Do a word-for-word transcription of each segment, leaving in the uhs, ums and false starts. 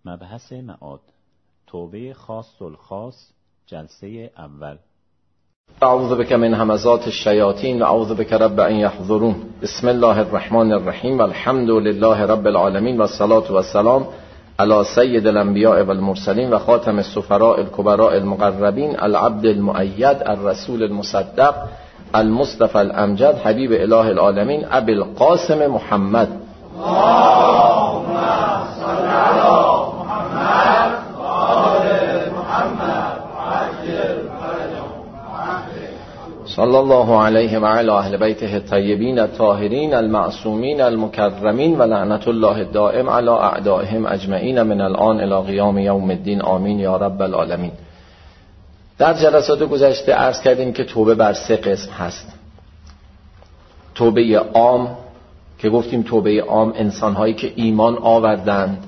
مبحث معاد، توبه خاص الخاص، جلسه اول. اعوذ بک من همزات الشیاطین و اعوذ بک رب ان یحضرون. بسم الله الرحمن الرحیم و الحمد لله رب العالمین و الصلاة و السلام علی سید الانبیاء و المرسلین و خاتم السفراء الکبراء المقربین العبد المؤید الرسول المصدق المصطفى الامجد حبیب اله العالمین ابی القاسم محمد. اللهم صل علی محمد و آل محمد عجل فرجهم. صلی الله علیه و علی اهل بیته الطیبین الطاهرین المعصومین المکرمین و لعنت الله الدائم علی اعدائهم اجمعین من الان الی قیام یوم الدین. آمین یا رب العالمین. در جلسات گذشته عرض کردیم که توبه بر سه قسم هست. توبه عام که گفتیم توبه عام انسان‌هایی که ایمان آوردند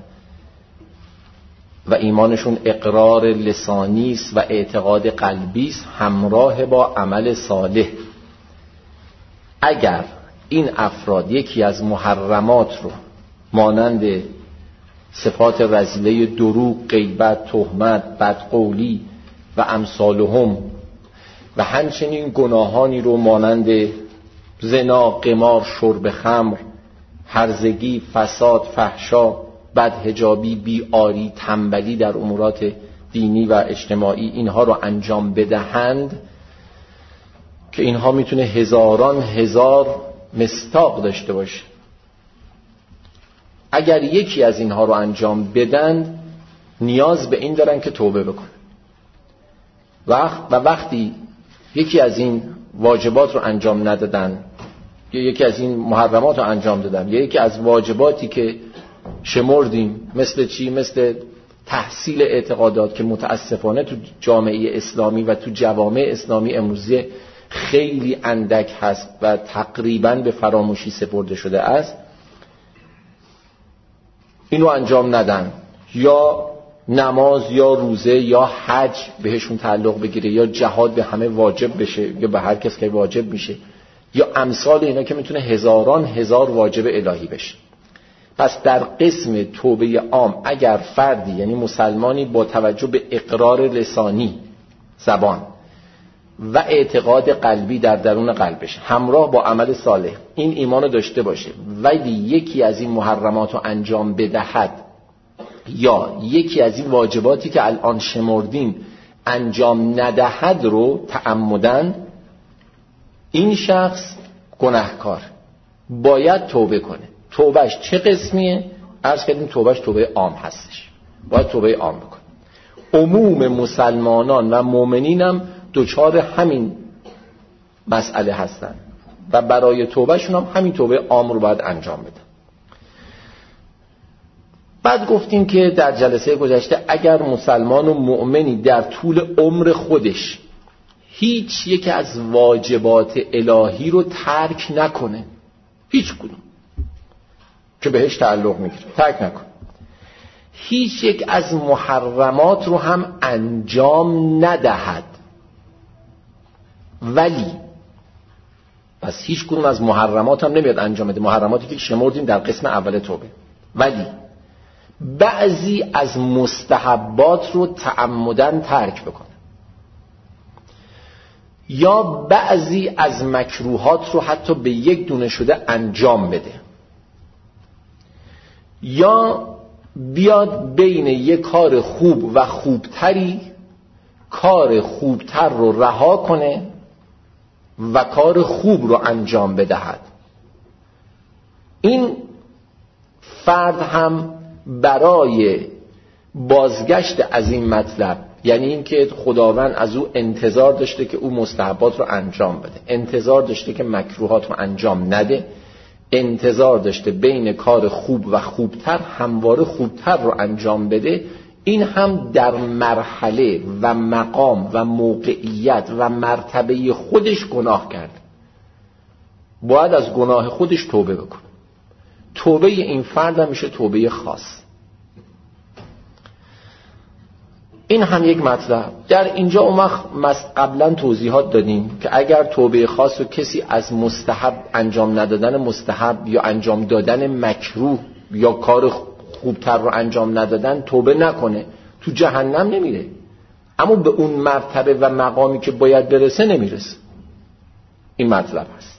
و ایمانشون اقرار لسانی است و اعتقاد قلبی است همراه با عمل صالح. اگر این افراد یکی از محرمات رو مانند صفات رذیله دروغ، غیبت، تهمت، بدقولی و امثالهم و همچنین گناهانی رو مانند زنا، قمار، شرب خمر، هرزگی، فساد، فحشا، بدحجابی، بیاری، تنبلی در امورات دینی و اجتماعی اینها رو انجام بدهند که اینها میتونه هزاران هزار مصداق داشته باشه، اگر یکی از اینها رو انجام بدن نیاز به این دارن که توبه بکنن و وقتی یکی از این واجبات رو انجام ندادن یا یکی از این محرمات رو انجام دادن یا یکی از واجباتی که شمردیم مثل چی؟ مثل تحصیل اعتقادات که متاسفانه تو جامعه اسلامی و تو جوامع اسلامی امروزی خیلی اندک هست و تقریباً به فراموشی سپرده شده است، اینو انجام ندن یا نماز یا روزه یا حج بهشون تعلق بگیره یا جهاد به همه واجب بشه یا به هر کس که واجب میشه یا امثال اینا که میتونه هزاران هزار واجب الهی بشه. پس در قسم توبه عام اگر فردی یعنی مسلمانی با توجه به اقرار لسانی زبان و اعتقاد قلبی در درون قلبش همراه با عمل صالح این ایمانو داشته باشه ولی یکی از این محرمات رو انجام بدهد یا یکی از این واجباتی که الان شمردیم انجام ندهد رو تعمدن، این شخص گناهکار باید توبه کنه. توبهش چه قسمیه؟ عرض کردیم توبهش توبه عام هستش، باید توبه عام بکنه. عموم مسلمانان و مؤمنین هم دوچار همین مسئله هستن و برای توبهشون هم همین توبه عام رو باید انجام بدن. بعد گفتیم که در جلسه گذشته اگر مسلمان و مؤمنی در طول عمر خودش هیچ یک از واجبات الهی رو ترک نکنه، هیچ کدوم که بهش تعلق میگیره ترک نکنه، هیچ یک از محرمات رو هم انجام ندهد ولی پس هیچ کدوم از محرمات هم نمیاد انجام بده، محرماتی که شمردیم در قسم اول توبه، ولی بعضی از مستحبات رو تعمدن ترک بکنه یا بعضی از مکروهات رو حتی به یک دونه شده انجام بده یا بیاد بین یک کار خوب و خوبتری کار خوبتر رو رها کنه و کار خوب رو انجام بدهد. این فرد هم برای بازگشت از این مطلب، یعنی این که خداوند از او انتظار داشته که او مستحبات رو انجام بده، انتظار داشته که مکروهات رو انجام نده، انتظار داشته بین کار خوب و خوبتر همواره خوبتر رو انجام بده، این هم در مرحله و مقام و موقعیت و مرتبه خودش گناه کرد، باید از گناه خودش توبه بکنه. توبه این فرد هم میشه توبه خاص. این هم یک مطلب. در اینجا اون قبلا توضیحات دادیم که اگر توبه خاص رو کسی از مستحب انجام ندادن مستحب یا انجام دادن مکروه یا کار خوبتر رو انجام ندادن توبه نکنه تو جهنم نمیره، اما به اون مرتبه و مقامی که باید برسه نمیرسه. این مطلب هست.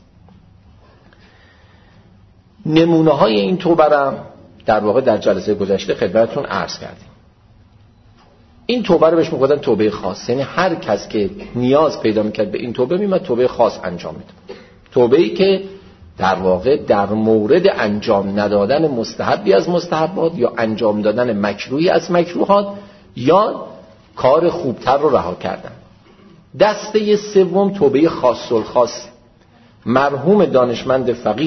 نمونه های این توبه را در واقع در جلسه گذشته خدمتتون عرض کردیم. این توبه رو بهش میگفتن توبه خاص، یعنی هر کس که نیاز پیدا میکرد به این توبه میمد توبه خاص انجام میده. توبه‌ای که در واقع در مورد انجام ندادن مستحبی از مستحبات یا انجام دادن مکروهی از مکروهات یا کار خوبتر رو رها کردن. دسته سوم توبه خاص الخاص. مرحوم دانشمند فقیه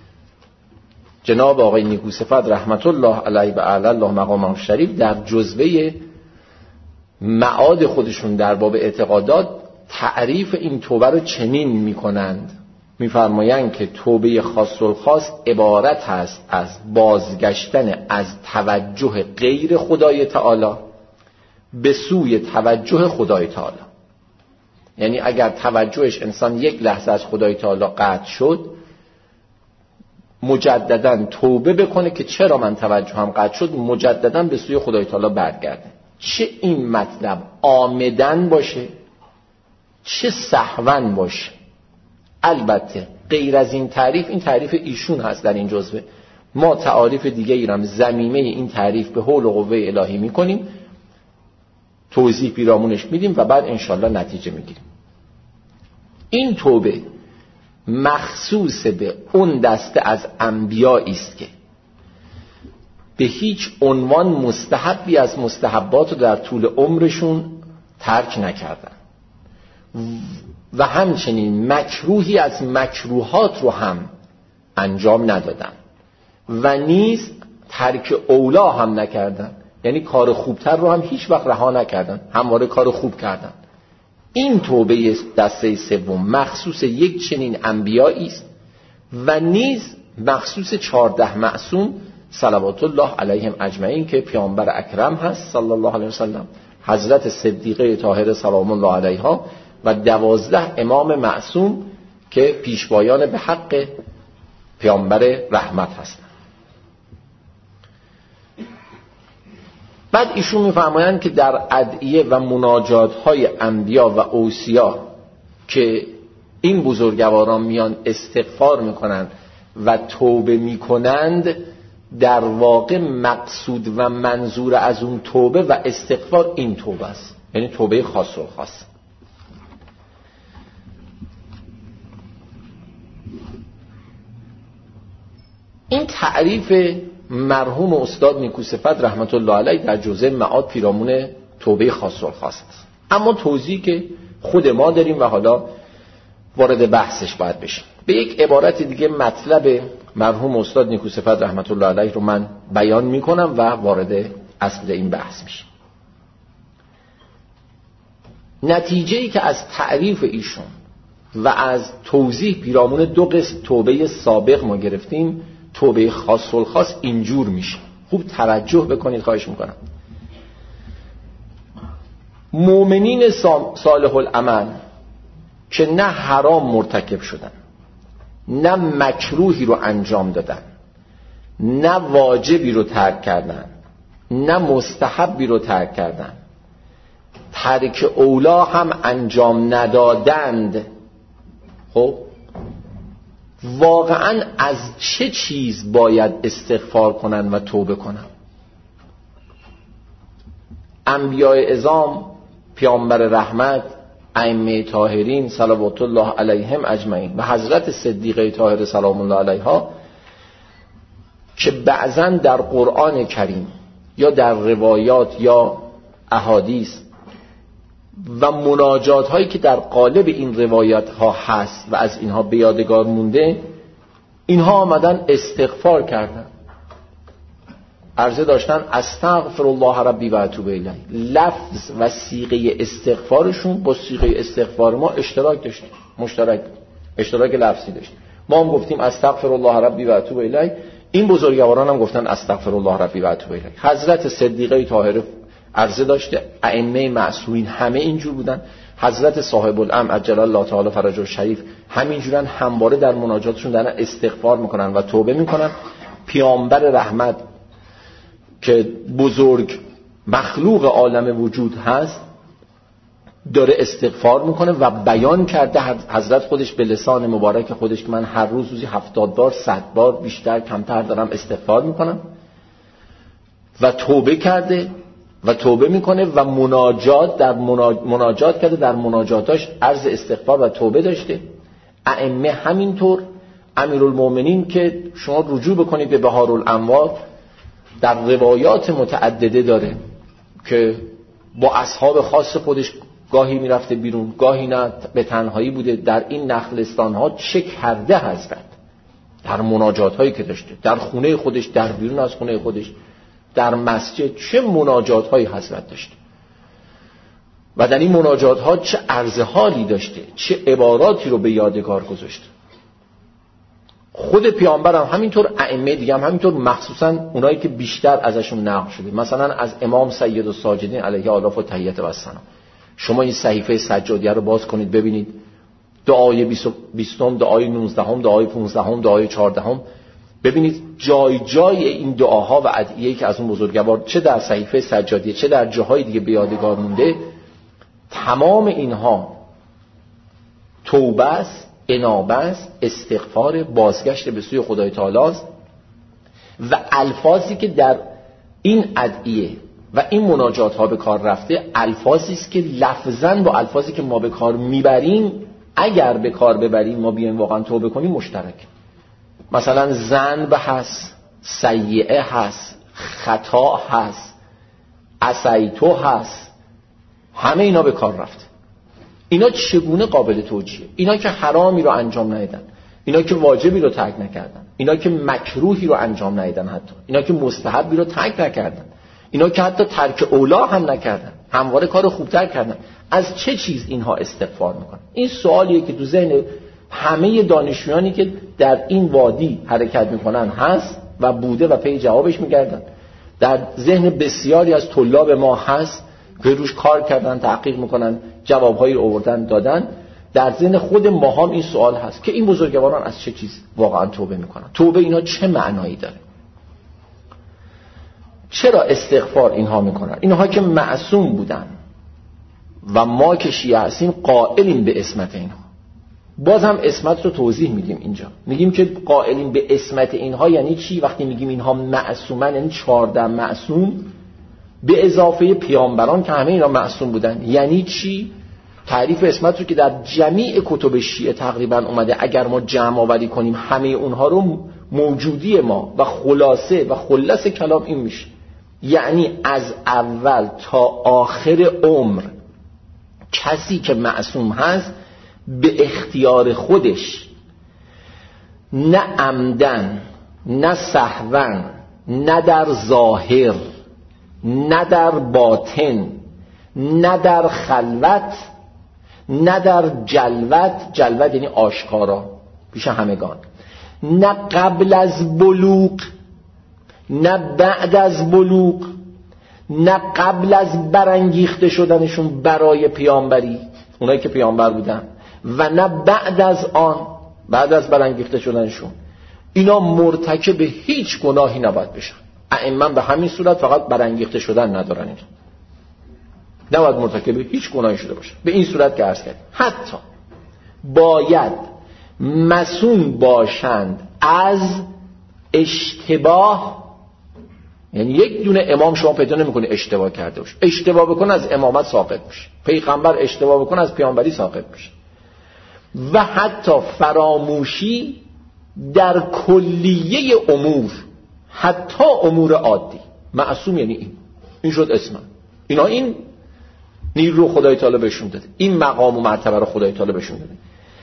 جناب آقای نیکوصفت رحمت الله علیه و اعلی الله مقامه شریف در جزوه معاد خودشون در باب اعتقادات تعریف این توبه رو چنین میکنند، میفرمایند که توبه خاص الخاص عبارت هست از بازگشتن از توجه غیر خدای تعالی به سوی توجه خدای تعالی. یعنی اگر توجهش انسان یک لحظه از خدای تعالی قطع شد، مجددا توبه بکنه که چرا من توجهم قطع شد، مجددا به سوی خدای تعالی برگرده. چه این مطلب عامدن باشه چه سهوا باشه. البته غیر از این تعریف، این تعریف ایشون هست در این جزوه، ما تعاریف دیگه ایرم ضمیمه این تعریف به حول و قوه الهی میکنیم، توضیح پیرامونش میدیم و بعد انشالله نتیجه میگیریم. این توبه مخصوص به اون دسته از انبیایی است که به هیچ عنوان مستحبی از مستحبات رو در طول عمرشون ترک نکردن و همچنین مکروهی از مکروهات رو هم انجام ندادن و نیز ترک اولا هم نکردن، یعنی کار خوبتر رو هم هیچ وقت رها نکردن، همواره کار خوب کردن. این توبه دسته سوم مخصوص یک چنین انبیایی است و نیز مخصوص چهارده معصوم صلوات الله علیهم اجمعین که پیامبر اکرم هست صلی الله علیه وسلم، حضرت صدیقه طاهره سلام الله علیها و دوازده امام معصوم که پیشوایان به حق پیامبر رحمت هستند. بعد ایشون میفرمایند که در ادعیه و مناجات‌های انبیا و اوصیا که این بزرگواران میان استغفار میکنند و توبه میکنند، در واقع مقصود و منظور از اون توبه و استغفار این توبه است، یعنی توبه خاص و خاص. این تعریف مرحوم استاد نیکوصفت رحمت الله علیه در جزء معاد پیرامون توبه خاص و خاص است. اما توضیحی که خود ما داریم و حالا وارد بحثش باید بشیم. به یک عبارت دیگه مطلب مرحوم استاد نیکوصفت رحمت الله علیه رو من بیان میکنم و وارد اصل این بحث میشیم. نتیجه‌ای که از تعریف ایشون و از توضیح پیرامون دو قسم توبه سابق ما گرفتیم، توبه خاص و خاص اینجور میشه. خوب توجه بکنید خواهش میکنم. مؤمنین صالح العمل که نه حرام مرتکب شدن، نه مکروهی رو انجام دادن، نه واجبی رو ترک کردن، نه مستحبی رو ترک کردن، ترک اولا هم انجام ندادند، خب واقعا از چه چیز باید استغفار کنن و توبه کنن؟ انبیاء اعظام، پیامبر رحمت، ائمه طاهرین صلوات الله علیهم اجمعین و حضرت صدیقه طاهره سلام الله علیها که بعضا در قرآن کریم یا در روایات یا احادیث و مناجات هایی که در قالب این روایات ها هست و از اینها به یادگار مونده، اینها آمدن استغفار کردن، عرضه داشتن استغفر الله ربی و اتوب الیه. لفظ و صیغه استغفارشون با صیغه استغفار ما اشتراک داشت، مشترک اشتراک لفظی داشت. ما هم گفتیم استغفر الله ربی و اتوب الیه، این بزرگواران هم گفتن استغفر الله ربی و اتوب الیه. حضرت صدیقه طاهره عرضه داشته، ائمه معصومین همه اینجور بودن، حضرت صاحب الامر عجل الله تعالی فرجه الشریف همینجورن، همواره در مناجاتشون دارن استغفار میکنن و توبه میکنن. پیامبر رحمت که بزرگ مخلوق عالم وجود هست داره استغفار میکنه و بیان کرده حضرت خودش به لسان مبارک خودش که من هر روز روزی هفتاد بار صد بار بیشتر کمتر دارم استغفار میکنم و توبه کرده و توبه میکنه و مناجات در مناجات کرده، در مناجاتاش عرض استغفار و توبه داشته. ائمه همینطور. امیرالمومنین که شما رجوع بکنید به بهارالانوار در روایات متعدده داره که با اصحاب خاص خودش گاهی میرفته بیرون، گاهی نه، به تنهایی بوده. در این نخلستان ها چه کرده حضرت در مناجات هایی که داشته، در خونه خودش، در بیرون از خونه خودش، در مسجد، چه مناجات هایی حضرت داشته و در این مناجات ها چه عرض حالی داشته، چه عباراتی رو به یادگار گذاشته. خود پیامبر هم همینطور، ائمه دیگه هم همینطور، مخصوصا اونایی که بیشتر ازشون نقل شده، مثلا از امام سید الساجدین علیه آلاف و تحیت و السلام. شما این صحیفه سجادیه رو باز کنید ببینید، دعای بیستم، دعای نوزدهم، دعای پانزدهم، دعای چهاردهم، ببینید جای جای این دعاها و ادعیه‌ای که از اون بزرگوار چه در صحیفه سجادیه چه در جاهای دیگه به یادگار مونده، تمام اینها توبه است، انابه است، استغفار، بازگشت به سوی خدای تعالی است و الفاظی که در این ادعیه و این مناجات ها به کار رفته الفاظی است که لفظاً با الفاظی که ما به کار میبریم اگر به کار ببریم ما بیایم واقعا توبه کنیم مشترک. مثلا ذنب هست، سیئه هست، خطا هست، عصیتو هست، همه اینا به کار رفته. اینا چگونه قابل توجیه؟ اینا که حرامی رو انجام ندادن، اینا که واجبی رو ترک نکردن، اینا که مکروهی رو انجام ندادن، حتی اینا که مستحبی رو ترک نکردن، اینا که حتی ترک اولا هم نکردن، همواره کار خوبتر کردن. از چه چیز اینها استغفار میکنن؟ این سوالیه که تو ذهن همه دانشجویانی که در این وادی حرکت میکنن هست و بوده و پی جوابش میگردن. در ذهن بسیاری از طلاب ما هست که روش کار کردن، تحقیق میکنن، جوابهایی رو آوردن دادن. در ذهن خود ما هم این سوال هست که این بزرگواران از چه چیز واقعا توبه میکنن؟ توبه اینا چه معنایی داره؟ چرا استغفار اینها میکنن؟ اینها که معصوم بودن و ما که شیعه هستیم قائلیم به عصمت اینها. باز هم عصمت رو توضیح میدیم اینجا، میگیم که قائلیم به عصمت اینها یعنی چی؟ وقتی میگیم اینها معصومن یعنی چهارده معصوم به اضافه پیامبران که همه اینا معصوم بودن. یعنی چی؟ تعریف عصمت رو که در جمیع کتب شیعه تقریبا اومده، اگر ما جمع آوری کنیم همه اونها رو، موجودی ما و خلاصه و خلص کلام این میشه، یعنی از اول تا آخر عمر کسی که معصوم هست به اختیار خودش، نه عمدن، نه سهوا، نه در ظاهر، نه در باطن، نه در خلوت، نه در جلوت، جلوت یعنی آشکارا پیش همگان، نه قبل از بلوغ، نه بعد از بلوغ، نه قبل از برانگیخته شدنشون برای پیامبری، اونایی که پیامبر بودن، و نه بعد از آن، بعد از برانگیخته شدنشون، اینا مرتکب هیچ گناهی نباید بشن. ائمه به همین صورت فقط برانگیخته شدن ندارن، اینا نباید مرتکب هیچ گناهی شده باشن. به این صورت که عرض کردیم حتی باید مسئول باشند از اشتباه. یعنی یک دونه امام شما پیدا نمی‌کنی اشتباه کرده باشه، اشتباه بکنه از امامت ساقط میشه، پیغمبر اشتباه بکنه از پیامبری ساقط میشه، و حتی فراموشی در کلیه امور، حتی امور عادی. معصوم یعنی این این شد اسم اینا، این نیرو خدای تعالی بهشون داده، این مقام و مرتبه رو خدای تعالی بهشون داده.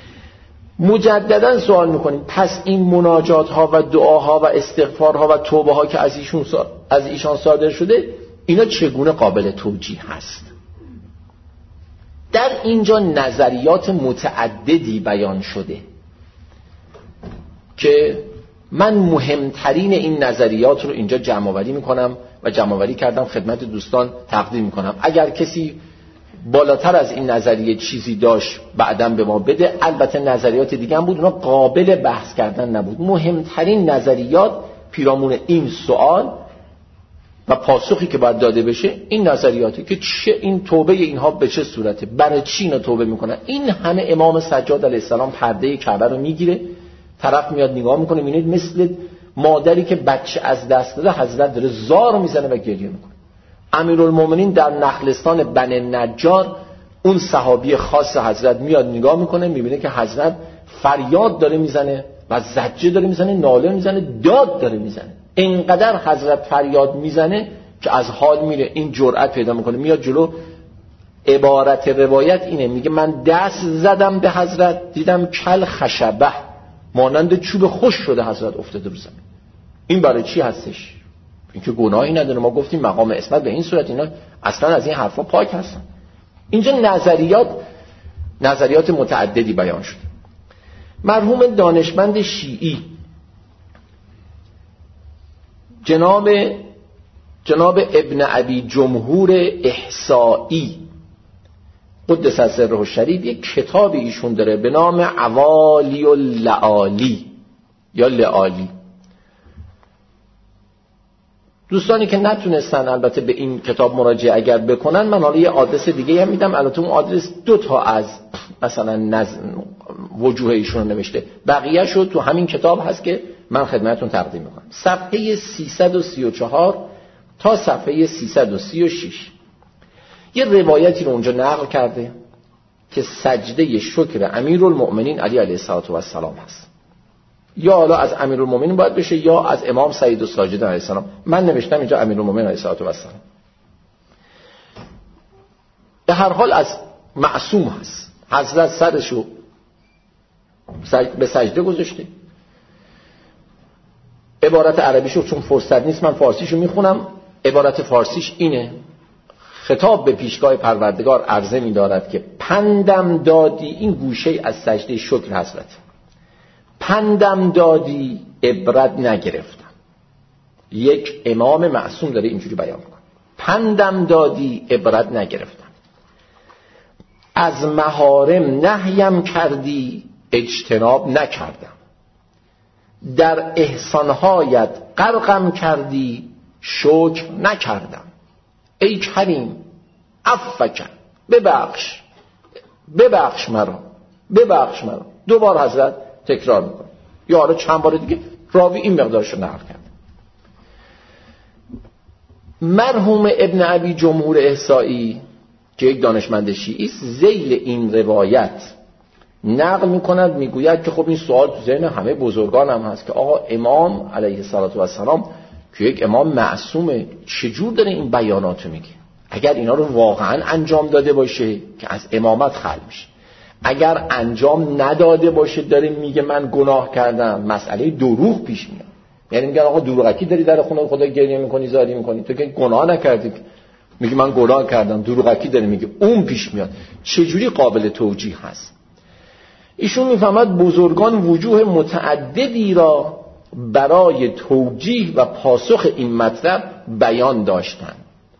مجددا سوال میکنیم پس این مناجات ها و دعاها و استغفارها و توبه ها که از ایشون از ایشان صادر شده اینا چگونه قابل توجیه هست؟ در اینجا نظریات متعددی بیان شده که من مهمترین این نظریات رو اینجا جمع آوری میکنم و جمع آوری کردم خدمت دوستان تقدیم میکنم. اگر کسی بالاتر از این نظریه چیزی داشت بعداً به ما بده. البته نظریات دیگه هم بود، اونا قابل بحث کردن نبود. مهمترین نظریات پیرامون این سوال و پاسخی که باید داده بشه این نظریاتی که چه این توبه اینها به چه صورته، برای چی اینا توبه میکنن. این همه امام سجاد علیه السلام پرده کعبه رو میگیره، طرف میاد نگاه میکنه، میبینید مثل مادری که بچه از دست داده حضرت داره زار میزنه و گریه میکنه. امیرالمومنین در نخلستان بنی نجار اون صحابی خاص حضرت میاد نگاه میکنه، میبینه که حضرت فریاد داره میزنه و زجه داره میزنه، ناله میزنه، داد داره میزنه. اینقدر حضرت فریاد میزنه که از حال میره، این جرأت پیدا میکنه، میاد جلو. عبارت روایت اینه، میگه من دست زدم به حضرت، دیدم کل خشبه، مانند چوب خوش شده حضرت افتاده رو زمین. این برای چی هستش؟ اینکه گناهی نداره. ما گفتیم مقام عصمت به این صورت، اینا اصلا از این حرفا پاک هستن. اینجا نظریات نظریات متعددی بیان شده. مرحوم دانشمند شیعی جناب جناب ابن ابی جمهور احصایی قدس سره الشریف یک کتابی ایشون داره به نام عوالی اللعالی یا لعالی. دوستانی که نتونستن البته به این کتاب مراجعه اگر بکنن، من حالا یه آدرس دیگه هم میدم. البته اون آدرس دو تا از مثلا نظم وجوه ایشون رو نوشته، بقیه شو تو همین کتاب هست که من خدمتتون تقدیم میکنم. صفحه سیصد و سی و چهار تا صفحه سیصد و سی و شش یه روایتی رو اونجا نقل کرده که سجده شکر امیرالمؤمنین علی علیه السلام هست. یا حالا از امیرالمؤمنین باید بشه یا از امام سعید الساجدین علیه السلام. من نوشتم اینجا امیرالمؤمنین علیه السلام. به هر حال از معصوم هست. حضرت سرشو به سجده گذاشته. عبارت عربیشو چون فرصت نیست من فارسیشو میخونم. عبارت فارسیش اینه: خطاب به پیشگاه پروردگار عرضه می‌دارد که پندم دادی، این گوشه از سجده شکر حضرت، پندم دادی عبرت نگرفتم. یک امام معصوم داره اینجوری بیان می‌کنه، پندم دادی عبرت نگرفتم، از محارم نهیم کردی اجتناب نکردم، در احسانهایت غرقم کردی شکر نکردم. ای کریم عفو کن، ببخش ببخش مرا ببخش مرا. دو بار حضرت تکرار میکنه، یا حالا چند بار دیگه راوی این مقدارش رو نقل کرد. مرحوم ابن ابی جمهور احصایی که یک دانشمند شیعی است، ذیل این روایت نقل میکند، میگوید که خب این سوال تو ذهن همه بزرگان هم هست که آقا امام علیه السلام که یک امام معصومه چجور داره این بیاناتو میگه؟ اگر اینا رو واقعا انجام داده باشه که از امامت خل میشه، اگر انجام نداده باشه داره میگه من گناه کردم، مسئله دروغ پیش میاد. یعنی میگن آقا دروغکی داری در خونه خدا گریه میکنی زاری میکنی، تو که گناه نکردی، میگه من گناه کردم، دروغکی داره میگه، اون پیش میاد. چجوری قابل توجیه هست؟ ایشون میفهمد بزرگان وجوه متعددی را برای توجیه و پاسخ این مطلب بیان داشتند.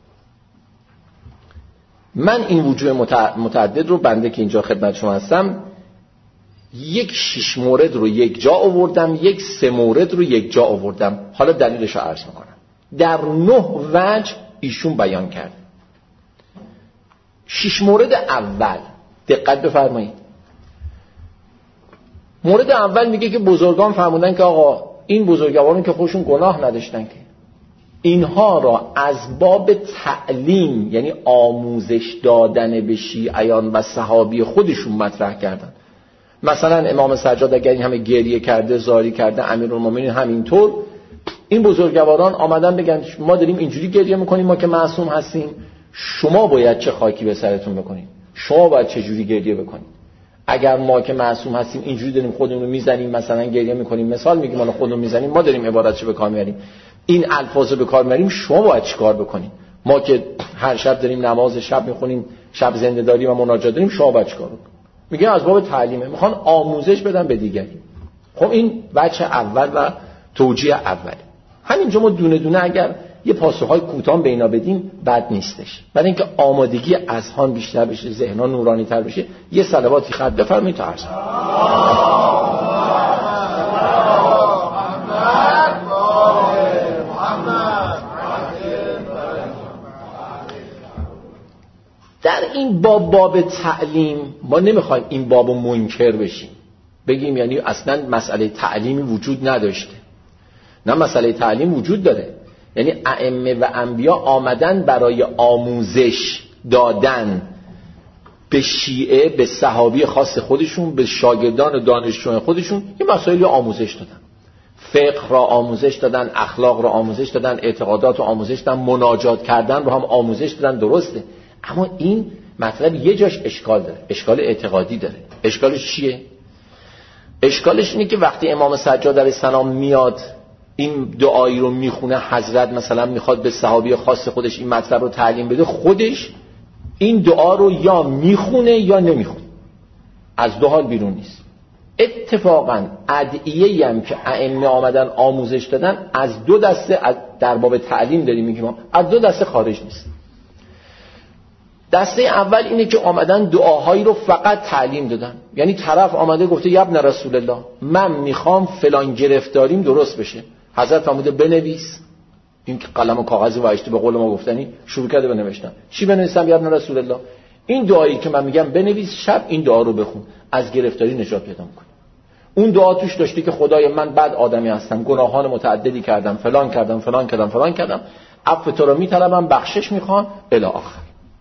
من این وجوه متعدد رو بنده که اینجا خدمت شما هستم یک شش مورد رو یک جا آوردم، یک سه مورد رو یک جا آوردم. حالا دلیلش رو عرض میکنم. در نه وجه ایشون بیان کرد. شش مورد اول دقت بفرمایید. مورد اول میگه که بزرگان فرمودن که آقا این بزرگواران که خودشون گناه نداشتن که اینها را از باب تعلیم، یعنی آموزش دادن به شیعیان و صحابی خودشون مطرح کردن. مثلا امام سجاد اگر این همه گریه کرده، زاری کرده، امیرالمومنین همینطور، این بزرگواران آمدن بگن ما داریم اینجوری گریه میکنیم، ما که معصوم هستیم، شما باید چه خاکی به سرتون بکنیم، شما باید چه جوری گریه بکنیم. اگر ما که معصوم هستیم اینجوری داریم خودمون رو میزنیم، مثلا گریه میکنیم، مثال میگیم ما خودمون میزنیم، ما داریم عبارتشو به کار میاریم، این الفاظ رو به کار میاریم، شما باید چیکار بکنیم؟ ما که هر شب داریم نماز شب میخونیم، شب زنده داری و مناجات داریم، شما باید چیکار بکنیم؟ میگه از باب تعلیمه، میخوان آموزش بدن به دیگری. خب این بچه اول و توجیه اوله. همینجا ما دونه دونه اگر یه پاسخهای کوتاه به اینا بدیم بد نیستش. برای اینکه آمادگی اذهان بیشتر بشه، ذهن‌ها نورانی‌تر بشه، یه صلواتی خط بفرمایید تا عرض در این باب باب تعلیم ما نمیخوایم این بابو منکر بشیم بگیم یعنی اصلا مسئله تعلیمی وجود نداشته. نه، مسئله تعلیم وجود داره. یعنی ائمه و انبیا آمدن برای آموزش دادن به شیعه، به صحابی خاص خودشون، به شاگردان و دانشجویان خودشون یه مسائلی آموزش دادن. فقه را آموزش دادن، اخلاق را آموزش دادن، اعتقادات را آموزش دادن، مناجات کردن رو هم آموزش دادن. درسته، اما این مطلب یه جاش اشکال داره، اشکال اعتقادی داره. اشکالش چیه؟ اشکالش اینه که وقتی امام سجاد علیه السلام میاد این دعایی رو میخونه، حضرت مثلا میخواد به صحابی خاص خودش این مطلب رو تعلیم بده، خودش این دعا رو یا میخونه یا نمیخونه، از دو حال بیرون نیست. اتفاقا ادعیه‌ای هم که ائمه آمدن آموزش دادن از دو دسته، در باب تعلیم داریم میگیم، از دو دسته خارج نیست. دسته اول اینه که آمدن دعاهایی رو فقط تعلیم دادن. یعنی طرف آمده گفته یا ابن رسول الله من میخوام فلان گرفتاریم درست بشه، حضرت فرموده بنویس. این که قلم و کاغذی وایشته به قول ما گفتنی شروع کرده بنوشتن. چی بنویسم یا ابن رسول الله؟ این دعایی که من میگم بنویس، شب این دعا رو بخون، از گرفتاری نجات پیدا می‌کنی. اون دعا توش داشته که خدای من بد آدمی هستم، گناهان متعددی کردم، فلان کردم فلان کردم فلان کردم، عفو تو رو میطلبم، بخشش میخوام الی آخر.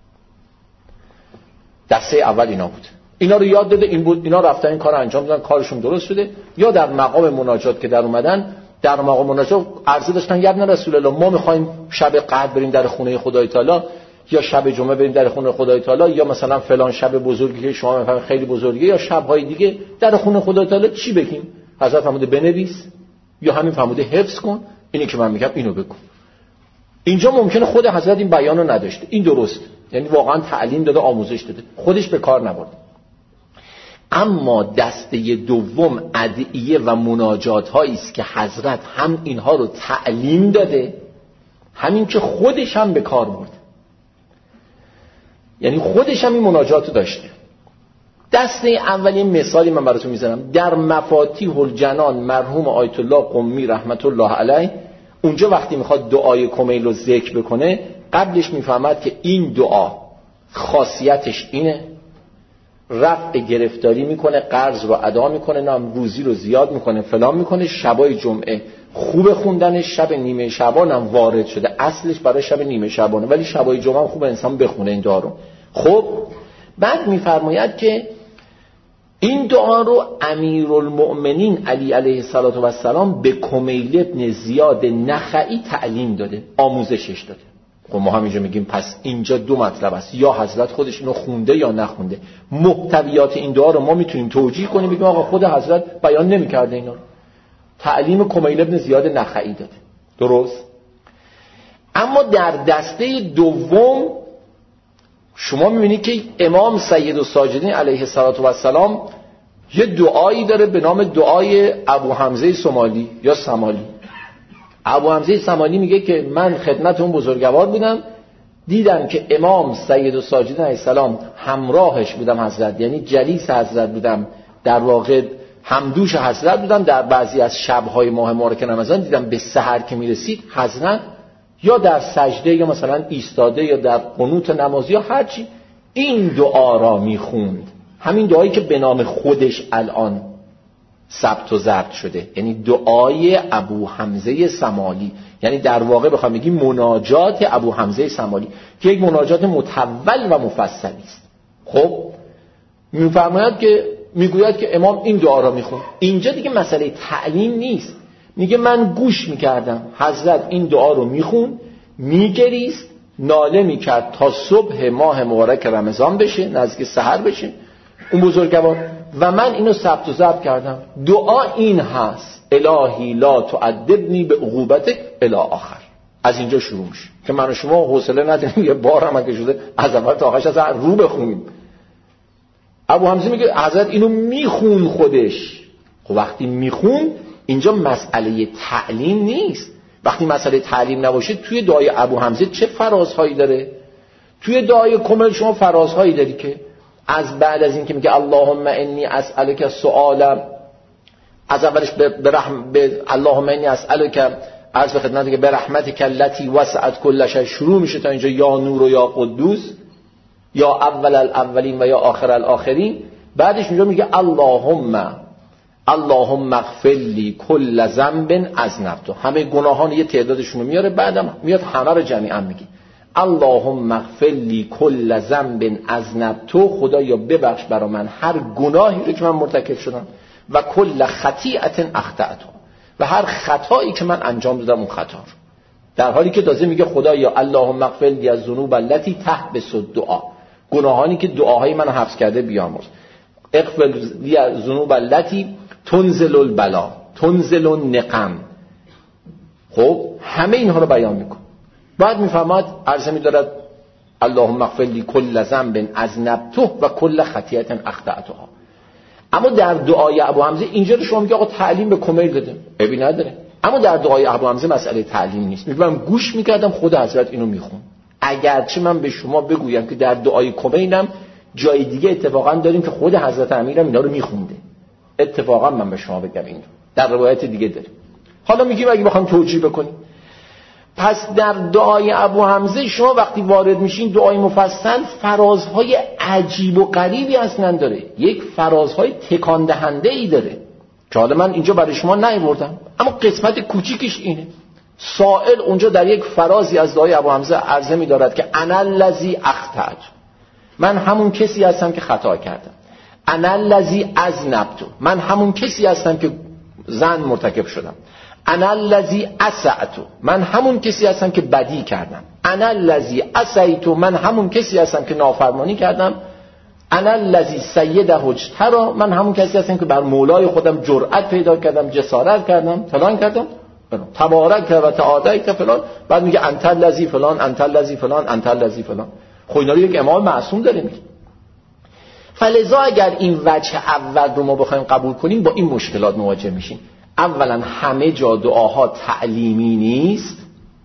دسته اول اینا بود، اینا رو یاد داده، این بود، اینا رفتن این کارو انجام دادن، کارشون درست شده. یا در مقام مناجات که در اومدن، در مقام مناجات عرضه داشتن یا ابن رسول الله ما میخوایم شب قدر بریم در خونه خدای تعالی، یا شب جمعه بریم در خونه خدای تعالی، یا مثلا فلان شب بزرگی که شما میفهمید خیلی بزرگه، یا شب‌های دیگه در خونه خدای تعالی چی بگیم؟ حضرت فرموده بنویس، یا همین فرموده حفظ کن، اینی که من میگم اینو بگو. اینجا ممکنه خود حضرت این بیانو نداشته، این درست، یعنی واقعا تعلیم داده، آموزش داده، خودش به کار نبرده. اما دسته دوم ادعیه و مناجات هایی است که حضرت هم اینها رو تعلیم داده، همین که خودش هم به کار برده. یعنی خودش هم این مناجات رو داشته. دسته اولی مثالی من براتون میزنم، در مفاتیح الجنان مرحوم آیت الله قمی رحمت الله علیه، اونجا وقتی میخواد دعای کمیل رو ذکر بکنه، قبلش میفهمد که این دعا خاصیتش اینه، رفع گرفتاری میکنه، قرض رو ادا میکنه، نام روزی رو زیاد میکنه، فلان میکنه. شبای جمعه خوب خوندنش، شب نیمه شعبان هم وارد شده، اصلش برای شب نیمه شعبانه، ولی شبای جمعه هم خوب انسان بخونه این دعا رو. خب بعد میفرماید که این دعا رو امیرالمؤمنین علی علیه السلام به کمیل ابن زیاد نخعی تعلیم داده، آموزشش داده. خب ما هم اینجا میگیم پس اینجا دو مطلب است، یا حضرت خودش اینو خونده یا نخونده. محتویات این دعا رو ما میتونیم توجیه کنیم، بگیم آقا خود حضرت بیان نمیکرده اینا رو، تعلیم کمیل ابن زیاد نخعی داده، درست. اما در دسته دوم شما میبینید که امام سید الساجدین علیه السلام یه دعایی داره به نام دعای ابو حمزه سمالی یا سمالی. ابو حمزه سمالی میگه که من خدمت اون بزرگوار بودم، دیدم که امام سید الساجدین علیه السلام همراهش بودم حضرت، یعنی جلیس حضرت بودم، در واقع همدوش حضرت بودم. در بعضی از شب‌های ماه مبارک رمضان دیدم به سحر که میرسید حضرت یا در سجده یا مثلا ایستاده یا در قنوت نمازی یا هرچی این دعا را میخوند، همین دعایی که به نام خودش الان ثبت و ضبط شده، یعنی دعای ابو حمزه سمالی، یعنی در واقع بخوام بگیم مناجات ابو حمزه سمالی که یک مناجات مطول و مفصلی است. خب میفرماید که میگوید که امام این دعا را میخوند. اینجا دیگه مسئله تعلیم نیست، میگه من گوش میکردم حضرت این دعا رو میخوند، میگریست، ناله میکرد تا صبح ماه مبارک رمضان بشه، نزدیک سحر بشه اون بزرگوار، و من اینو ثبت و ضبط کردم. دعا این هست الهی لا تعذبنی به عقوبتک الی آخر. از اینجا شروع میشه که من و شما حوصله نداریم یه بار هم اگه شده از اول تا آخرش از رو بخونیم. ابو حمزه میگه حضرت اینو میخون خودش. خب وقتی میخون اینجا مسئله تعلیم نیست. وقتی مسئله تعلیم نباشه توی دعای ابو حمزه چه فرازهایی داره؟ توی دعای کامل شما فرازهایی داری که از بعد از این که میگه اللهم انی اسألک سؤالا، از اولش به رحم به اللهم انی اسألک عرض به خدمت که به رحمتک التی وسعت کل شیء شروع میشه تا اینجا یا نور و یا قدوس. یا اول الاولین و یا آخر الاخرین. بعدش اونجا میگه اللهم اللهم اغفر لی کل ذنب اذنبته، همه گناهان یه تعدادشون رو میاره، بعدم میاد همه رو جمیعا میگه اللهم اغفر لی کل ذنب اذنبته، خدایا ببخش برا من هر گناهی رو که من مرتکب شدم، و کل خطیئه اخطأته، و هر خطایی که من انجام دادم اون خطا رو. در حالی که تازه میگه خدایا اللهم اغفر لی الذنوب التي تحبس الدعاء، گناهانی که دعاهای من حبس کرده بیامرز. اغفر لی الذنوب التي تنزل البلا تنزل النقم. خب همه اینها رو بیان میکن. بعد میفهمد عرض میدارد اللهم اغفر لی کل ذنب اذنبته و کل خطیئه اخطأتها. اما در دعای ابو حمزه اینجا رو شما میگه آقا تعلیم به کمیل داده، عیبی نداره. اما در دعای ابو حمزه مسئله تعلیم نیست. میگم گوش میکردم خود حضرت اینو میخون، اگرچه من به شما بگویم که در دعای کمیلم جای دیگه اتفاقا داریم که خود حضرت امیرم اینا رو میخونده. اتفاقا من به شما بگم این در روایت دیگه داره. حالا میگیم اگه بخوام توجیه بکنیم، پس در دعای ابو حمزه شما وقتی وارد میشین دعای مفصل فرازهای عجیب و غریبی اصلا داره، یک فرازهای تکان دهنده ای داره که حالا من اینجا برای شما نیاوردم، اما قسمت کوچیکش اینه. سائل اونجا در یک فرازی از دعای ابو حمزه عرضه می‌دارد که انا الذی اخطأت، من همون کسی هستم که خطا کردم. انا الذی اذنبت، من همون کسی هستم که زن مرتکب شدم. انا الذی اسأت، من همون کسی هستم که بدی کردم. انا الذی عصیت، من همون کسی هستم که نافرمانی کردم. انا الذی سیده اجتری، من همون کسی هستم که بر مولای خودم جرأت پیدا کردم، جسارت کردم، فلان کردم، تبارک و تعالیت فلان. بعد میگه انت الذی فلان، انت الذی فلان، انت الذی فلان. خب اینا رو یک امام معصوم داره میگه. فلذا اگر این وجه اول رو ما بخوایم قبول کنیم با این مشکلات مواجه میشیم. اولا همه جا دعاها تعلیمی نیست.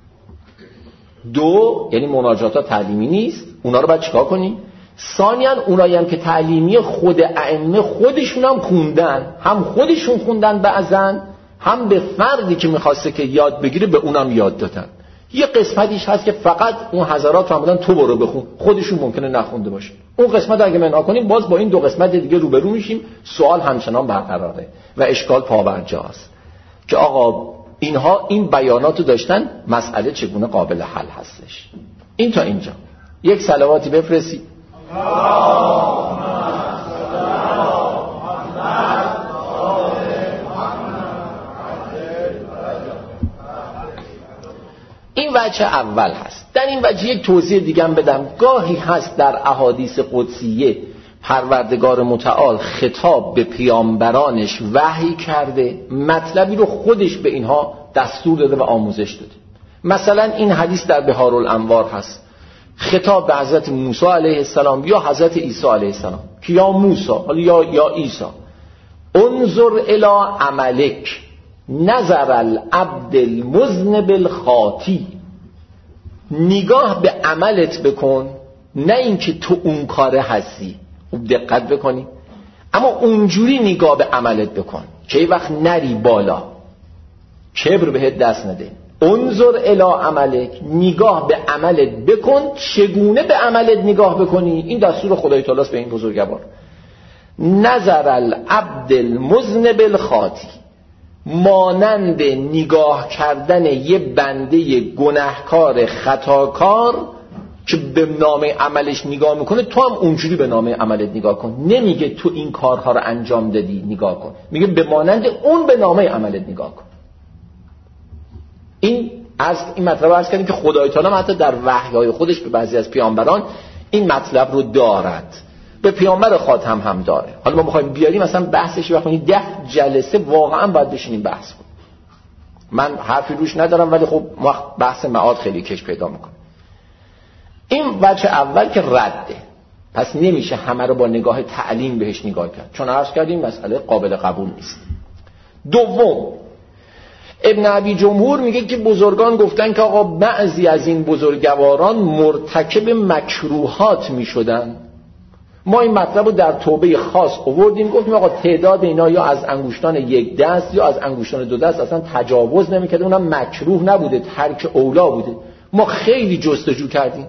دو، یعنی مناجاتها تعلیمی نیست، اونا رو باید چیکار کنیم؟ ثانیاً اونایی هم که تعلیمی خود ائمه خودشون هم خوندن، هم خودشون خوندن بعضن، هم به فردی که میخواسته که یاد بگیره به اونم یاد دادن. یه قسمتیش هست که فقط اون حضرات فهمیدن تو برو بخون، خودشون ممکنه نخونده باشه. اون قسمت اگه منها کنیم باز با این دو قسمت دیگه روبرو میشیم، سوال همچنان برقراره و اشکال پابرجاست که آقا اینها این بیاناتو داشتن، مسئله چگونه قابل حل هستش. این تا اینجا. یک صلواتی بفرستید. این وجه اول هست. در این وجه یک توضیح دیگه هم بدم. گاهی هست در احادیث قدسیه پروردگار متعال خطاب به پیامبرانش وحی کرده، مطلبی رو خودش به اینها دستور داده و آموزش داده. مثلا این حدیث در بحار الانوار هست، خطاب به حضرت موسی علیه السلام یا حضرت عیسی علیه السلام که یا موسی یا یا عیسی، انظر الی عملک نظر العبد المذنب الخاطی، نگاه به عملت بکن، نه اینکه تو اون کاره هستی. خوب دقت بکنی، اما اونجوری نگاه به عملت بکن که یه وقت نری بالا، کبر بهت دست نده. انظر الی عملک، نگاه به عملت بکن. چگونه به عملت نگاه بکنی؟ این دستور خدای تعالی است به این بزرگوار. نظر العبد المذنب الخاطی، مانند نگاه کردن یه بنده گناهکار خطاکار که به نامه عملش نگاه میکنه، تو هم اونجوری به نامه عملت نگاه کن. نمیگه تو این کارها رو انجام دادی نگاه کن، میگه به مانند اون به نامه عملت نگاه کن. این از این مطلب عرض کردیم که خدای تعالی حتی در وحی‌های خودش به بعضی از پیامبران این مطلب رو دارد، به پیامبر خاتم هم داره. حالا ما می‌خوایم بیاریم مثلا بحثش بخونیم ده جلسه واقعا باید بشینیم بحث کنیم. من حرفی روش ندارم، ولی خب ما بحث معاد خیلی کش پیدا می‌کنه. این وجه اول که رده، پس نمیشه همه رو با نگاه تعلیم بهش نگاه کرد، چون عرض کردیم مسئله قابل قبول نیست. دوم، ابن ابی جمهور میگه که بزرگان گفتن که آقا بعضی از این بزرگواران مرتکب مکروهات میشدن. ما این مطلب رو در توبه خاص آوردیم، گفتیم آقا تعداد اینا یا از انگشتان یک دست یا از انگشتان دو دست اصلا تجاوز نمیکرده، اونم مکروه نبوده، ترک اولا بوده. ما خیلی جستجو کردیم،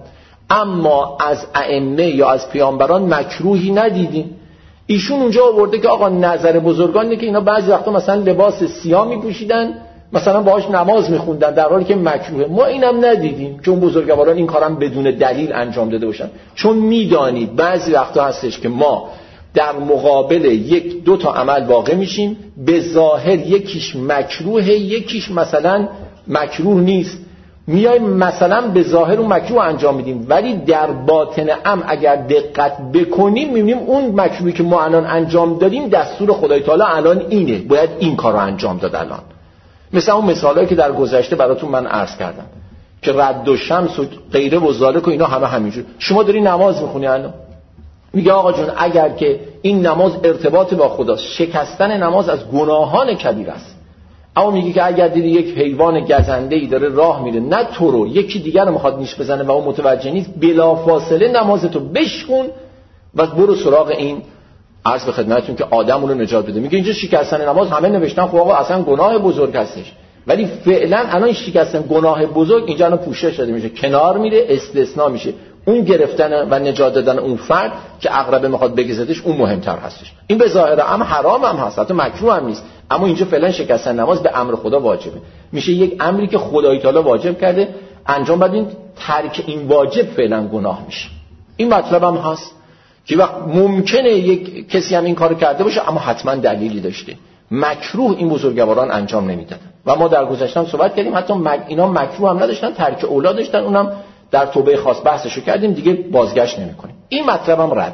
اما از ائمه یا از پیامبران مکروهی ندیدیم. ایشون اونجا آورده که آقا نظر بزرگان اینه که اینا بعضی وقتا مثلا لباس سیاه میپوشیدن، مثلا باهاش نماز میخوندن، در حالی که مکروهه. ما اینم ندیدیم که اون بزرگواران این کارم بدون دلیل انجام داده باشن، چون میدانید بعضی وقتا هستش که ما در مقابل یک دو تا عمل واقع میشیم، به ظاهر یکیش مکروهه یکیش مثلا مکروه نیست، میایم مثلا به ظاهر اون مکروه انجام میدیم، ولی در باطن ام اگر دقت بکنیم میبینیم اون مکروهی که ما الان انجام دادیم دستور خدای تعالی الان اینه، باید این کار رو انجام داد الان. مثلا اون مثالایی که در گذشته براتون من عرض کردم که رد و شمس و غیره و ذالک و اینا همه همینجور. شما داری نماز میخونی الان، میگه آقا جون اگر که این نماز ارتباط با خداست، شکستن نماز از گناهان کبیر است. اما میگه که اگر دیدی یک حیوان گزنده‌ای داره راه میره، نه تو رو یکی دیگر رو میخواد نیش بزنه و اون متوجه نیست، بلافاصله نمازتو بشکن و برو سراغ این عرض به خدمتتون که آدم رو نجات بده. میگه اینجا شکستن نماز همه نوشتن خب آقا اصلا گناه بزرگ هستش، ولی فعلا الان شکستن گناه بزرگ اینجا الان پوشش داده میشه، کنار میره، استثناء میشه. اون گرفتن و نجات دادن اون فرد که عقربه میخواد بگزدش اون مهمتر هستش. این به ظاهر هم حرام هم هست، حتی مکروه هم نیست، اما اینجا فعلا شکستن نماز به امر خدا واجبه، میشه یک امری که خدای تعالی واجب کرده انجام بدین، ترک این واجب فعلا گناه میشه. این مطلب هم هست که وقت ممکنه یک کسی هم این کارو کرده باشه اما حتما دلیلی داشته. مکروه این بزرگواران انجام نمیدادن و ما در گذشته هم صحبت کردیم حتی مگ... اینا مکروه هم نداشتن، ترک اولا داشتن، اونم در توبه خاص بحثشو کردیم دیگه، بازگشت نمی‌کنیم. این مطلب هم رد.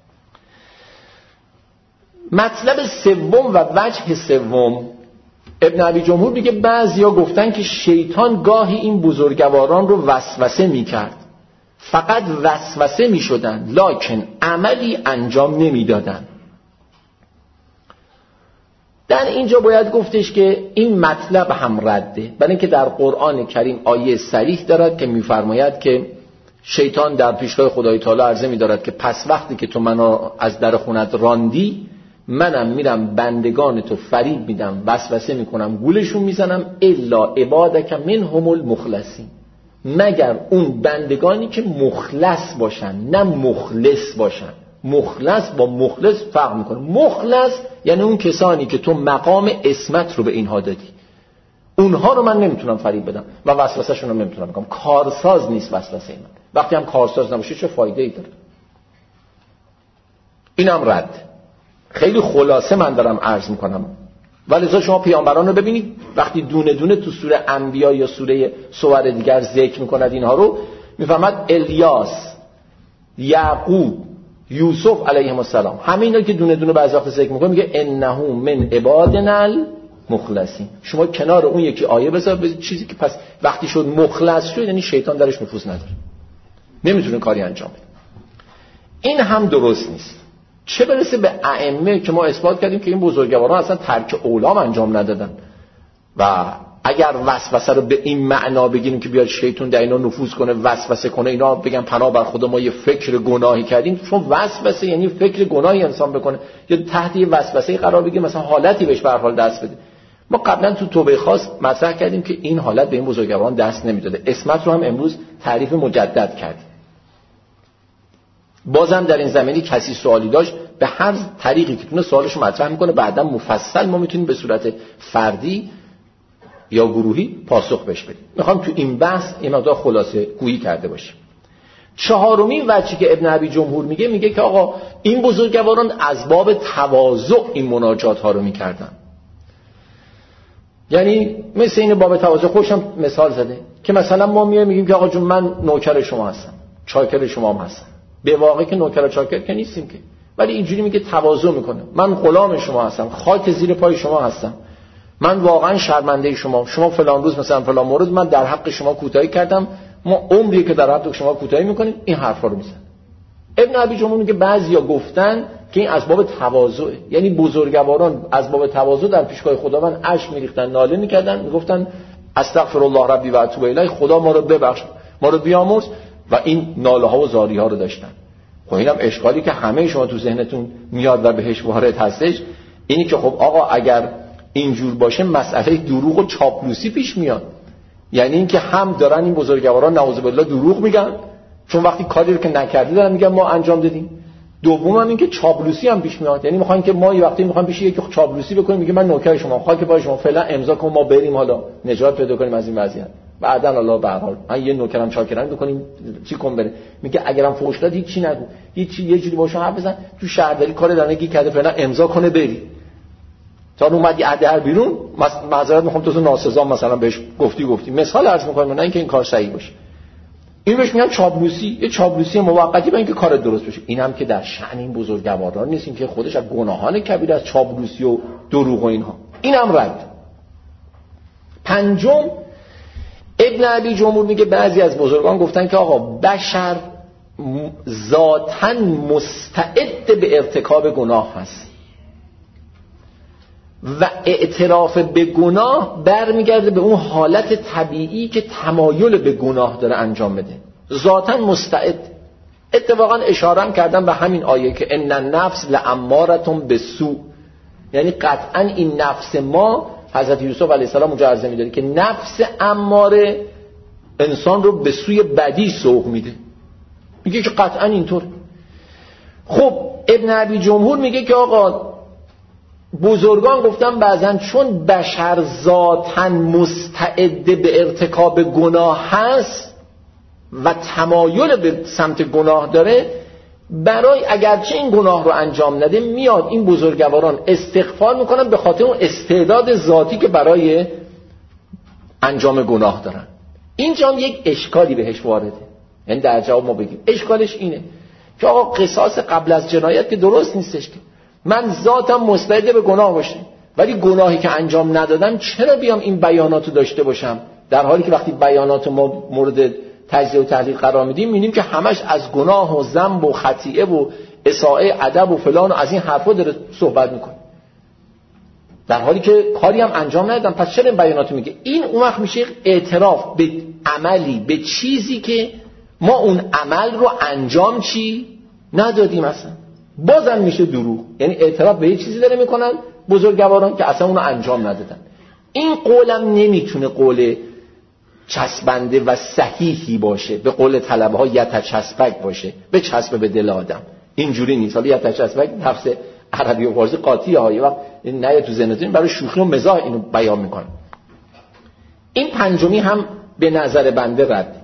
مطلب سوم و وجه سوم، ابن ابی جمهور میگه بعضیا گفتن که شیطان گاهی این بزرگواران رو وسوسه میکرد، فقط وسوسه میشدن لکن عملی انجام نمیدادن. در اینجا باید گفتش که این مطلب هم رده، برای اینکه در قرآن کریم آیه صریح دارد که میفرماید که شیطان در پیشگاه خدای تعالی عرضه می‌دارد که پس وقتی که تو منو از در خونت راندی، منم میرم بندگان تو فریب میدم، وسوسه میکنم، گولشون میزنم، الا عبادک منهم المخلصین، مگر اون بندگانی که مخلص باشن نه مخلص باشن. مخلص با مخلص فرق میکنه. مخلص یعنی اون کسانی که تو مقام اسمت رو به اینها دادی، اونها رو من نمیتونم فریب بدم و وسوسه شون رو نمیتونم بکنم. کارساز نیست وسوسه من. وقتی هم کارساز نباشه چه فایده ای داره؟ اینم رد. خیلی خلاصه من دارم عرض میکنم. ولی شما پیامبران رو ببینید وقتی دونه دونه تو سوره انبیا یا سوره سور دیگر ذکر میکند اینها رو، میفهمد الیاس، یعقوب، یوسف علیهم السلام، همه اینا که دونه دونه بعضی وقت ذکر میکنه میگه انه من عبادنا المخلصین. شما کنار اون یکی آیه بذار به چیزی که پس وقتی شد مخلص شد یعنی شیطان درش نفوذ نداره، نمیتونه کاری انجام بده. این هم درست نیست. چه برسه به ائمه که ما اثبات کردیم که این بزرگواران اصلا ترک اولام انجام ندادن و اگر وسوسه رو به این معنا بگیریم که بیاد شیطان در اینا نفوذ کنه، وسوسه کنه، اینا بگن پناه بر خدا ما یه فکر گناهی کردیم، چون وسوسه یعنی فکر گناهی انسان بکنه یا تحت یه وسوسه قرار بگیره، مثلا حالتی بهش به هر حال دست بده. ما قبلا تو توبه خاص مطرح کردیم که این حالت به این بزرگواران دست نمیداده. اسمت رو هم امروز تعریف مجدد کردیم. بازم در این زمینه کسی سوالی داشت به هر طریقی که تونه سوالشو مطرح میکنه، بعدا مفصل ما میتونیم به صورت فردی یا گروهی پاسخ بهش بدیم. میخوام تو این بحث این مقدار خلاصه گویی کرده باشیم. چهارمین وجهی که ابن ابی جمهور میگه میگه که آقا این بزرگواران از باب تواضع این مناجات ها رو میکردن. یعنی مثل این باب تواضع، خوشم مثال زده که مثلا ما میایم میگیم که آقا جون من نوکر شما هستم، چاکر شما هم هستم. به واقع که نوکر و چاکر که نیستیم که، ولی اینجوری میگه تواضع میکنه. من غلام شما هستم، خاک زیر پای شما هستم، من واقعا شرمنده شما، شما فلان روز مثلا فلان مورد من در حق شما کوتاهی کردم، ما عمری که در حق شما کوتاهی میکنیم، این حرفا رو میزنه. ابن ابی جمهور میگه بعضیا گفتن که این از باب تواضع، یعنی بزرگواران از باب تواضع در پیشگاه خداوند اشک میریختن، ناله میکردن، میگفتن استغفر الله ربی و اتوب الیه، خدا ما رو ببخش، ما رو بیامرز، و این ناله ها و زاری ها رو داشتن. خب اینم اشکالی که همه شما تو ذهنتون میاد و بهش وارد هستش، اینی که خب آقا اگر اینجور باشه مسئله دروغ و چاپلوسی پیش میاد. یعنی اینکه هم دارن این بزرگواران نعوذ بالله دروغ میگن، چون وقتی کاری رو که نکردی دارن میگن ما انجام دادیم. دوم هم این که چاپلوسی هم پیش میاد، یعنی میخواین که ما یه وقتی میخوایم پیش یکی چاپلوسی بکنیم، میگه من نوکر شما، خاک پای شما، فعلا امضا کن ما بریم حالا نجات پیدا کنیم از این وضعیت، بعداً الله به هر حال من یه نوکرم چاکرم میکنیم چی کن بره. میگه اگرم فوش داد هیچ چی نگو، هیچ یه جوری باشه حرف بزن، تو شهرداری کار درنگی کرده فعلا امضا کنه بری. تا اومد یه عده بیرون معذرت میخوام تو ناسزا مثلا بهش گفتی گفتی مثال عرض میکنم، نه اینکه این کار صحیح باشه. این بهش میگن چاپلوسی، یه چاپلوسی موقتی برای اینکه کار درست بشه. این هم که در شأن این بزرگواران نیست، این که خودش از گناهان کبیره از چاپلوسی و دروغ و اینها. این هم رد. پنجم ابن ابی جمهور میگه بعضی از بزرگان گفتن که آقا بشر ذاتاً مستعد به ارتکاب گناه هست و اعتراف به گناه برمیگرده به اون حالت طبیعی که تمایل به گناه داره انجام بده، ذاتاً مستعد. اتفاقا اشاره هم کردم به همین آیه که ان النفس لامارة بالسوء، یعنی قطعا این نفس ما، حضرت یوسف علیه السلام اونجا عرض می‌داره که نفس اماره انسان رو به سوی بدی سوق میده، میگه که قطعا اینطور. خب ابن ابی جمهور میگه که آقا بزرگان گفتن بعضن چون بشر ذاتاً مستعد به ارتکاب گناه هست و تمایل به سمت گناه داره، برای اگرچه این گناه رو انجام نده میاد این بزرگواران استغفار میکنن به خاطر اون استعداد ذاتی که برای انجام گناه دارن. اینجا هم یک اشکالی بهش وارده، یعنی در جواب ما بگیم اشکالش اینه که آقا قصاص قبل از جنایت که درست نیستش، که من ذاتم مستعد به گناه باشه ولی گناهی که انجام ندادم چرا بیام این بیاناتو داشته باشم، در حالی که وقتی بیانات ما مورد تجزیه و تحلیل قرار میدیم میبینیم که همش از گناه و ذنب و خطیئه و اساءه ادب و فلان و از این حرفا داره صحبت میکنه، در حالی که کاری هم انجام ندادم. پس چرا این بیاناتو میگه؟ این اون وقت میشه اعتراف به عملی، به چیزی که ما اون عمل رو انجام چی ندادیم اصلا، بازم میشه دروغ، یعنی اعتراف به یه چیزی داره میکنن بزرگواران که اصلا اونو انجام ندادن. این قولم نمیتونه قول چسبنده و صحیحی باشه، به قول طلبه ها یتچسبک باشه، به چسب به دل آدم، اینجوری نیست. حالا یتچسبک نفس عربی و فارسی قاطیه ها، یه وقت نه تو ذهنتون برای شوخی و مزاح اینو بیان میکنن. این پنجمی هم به نظر بنده رد.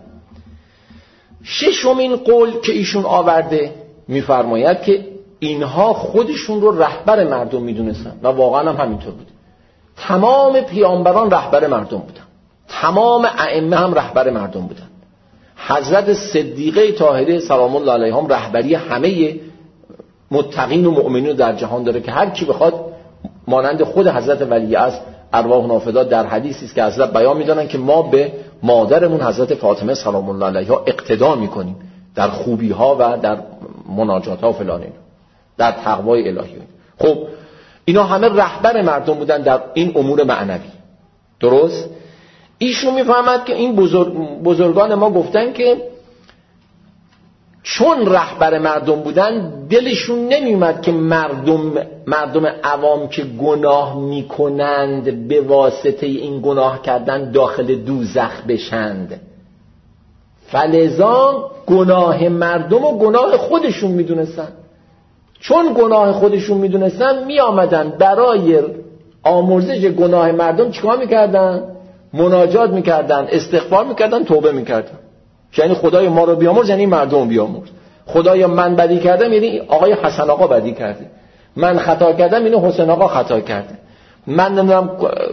ششمین قول که ایشون آورده میفرماید که اینها خودشون رو رهبر مردم میدونستن و واقعا هم همینطور بود. تمام پیامبران رهبر مردم بودن، تمام ائمه هم رهبر مردم بودن. حضرت صدیقه طاهره سلام الله علیها هم رهبری همه متقین و مؤمنین در جهان داره که هر کی بخواد مانند خود حضرت ولیعصر ارواح نافذات در حدیثی است که حضرت بیان می‌دارن که ما به مادرمون حضرت فاطمه سلام الله علیها اقتدا می‌کنیم در خوبی‌ها و در مناجات‌ها و فلان، در تقوای الهی. خب اینا همه رهبر مردم بودن در این امور معنوی، درست؟ ایشون میفهمد که این بزرگ بزرگان ما گفتن که چون رهبر مردم بودن دلشون نمیومد که مردم مردم عوام که گناه میکنند به واسطه این گناه کردن داخل دوزخ بشند، فلذا گناه مردم و گناه خودشون میدونستن. چون گناه خودشون میدونستن میآمدن برای آمرزش گناه مردم چیکار میکردن؟ مناجات میکردن، استغفار میکردن، توبه میکردن. یعنی خدای ما رو بیامرز یعنی مردم بیامرز. خدای من بدی کردم یعنی آقای حسن آقا بدی کرده، من خطا کردم یعنی حسین آقا خطا کرده، من نمیدونم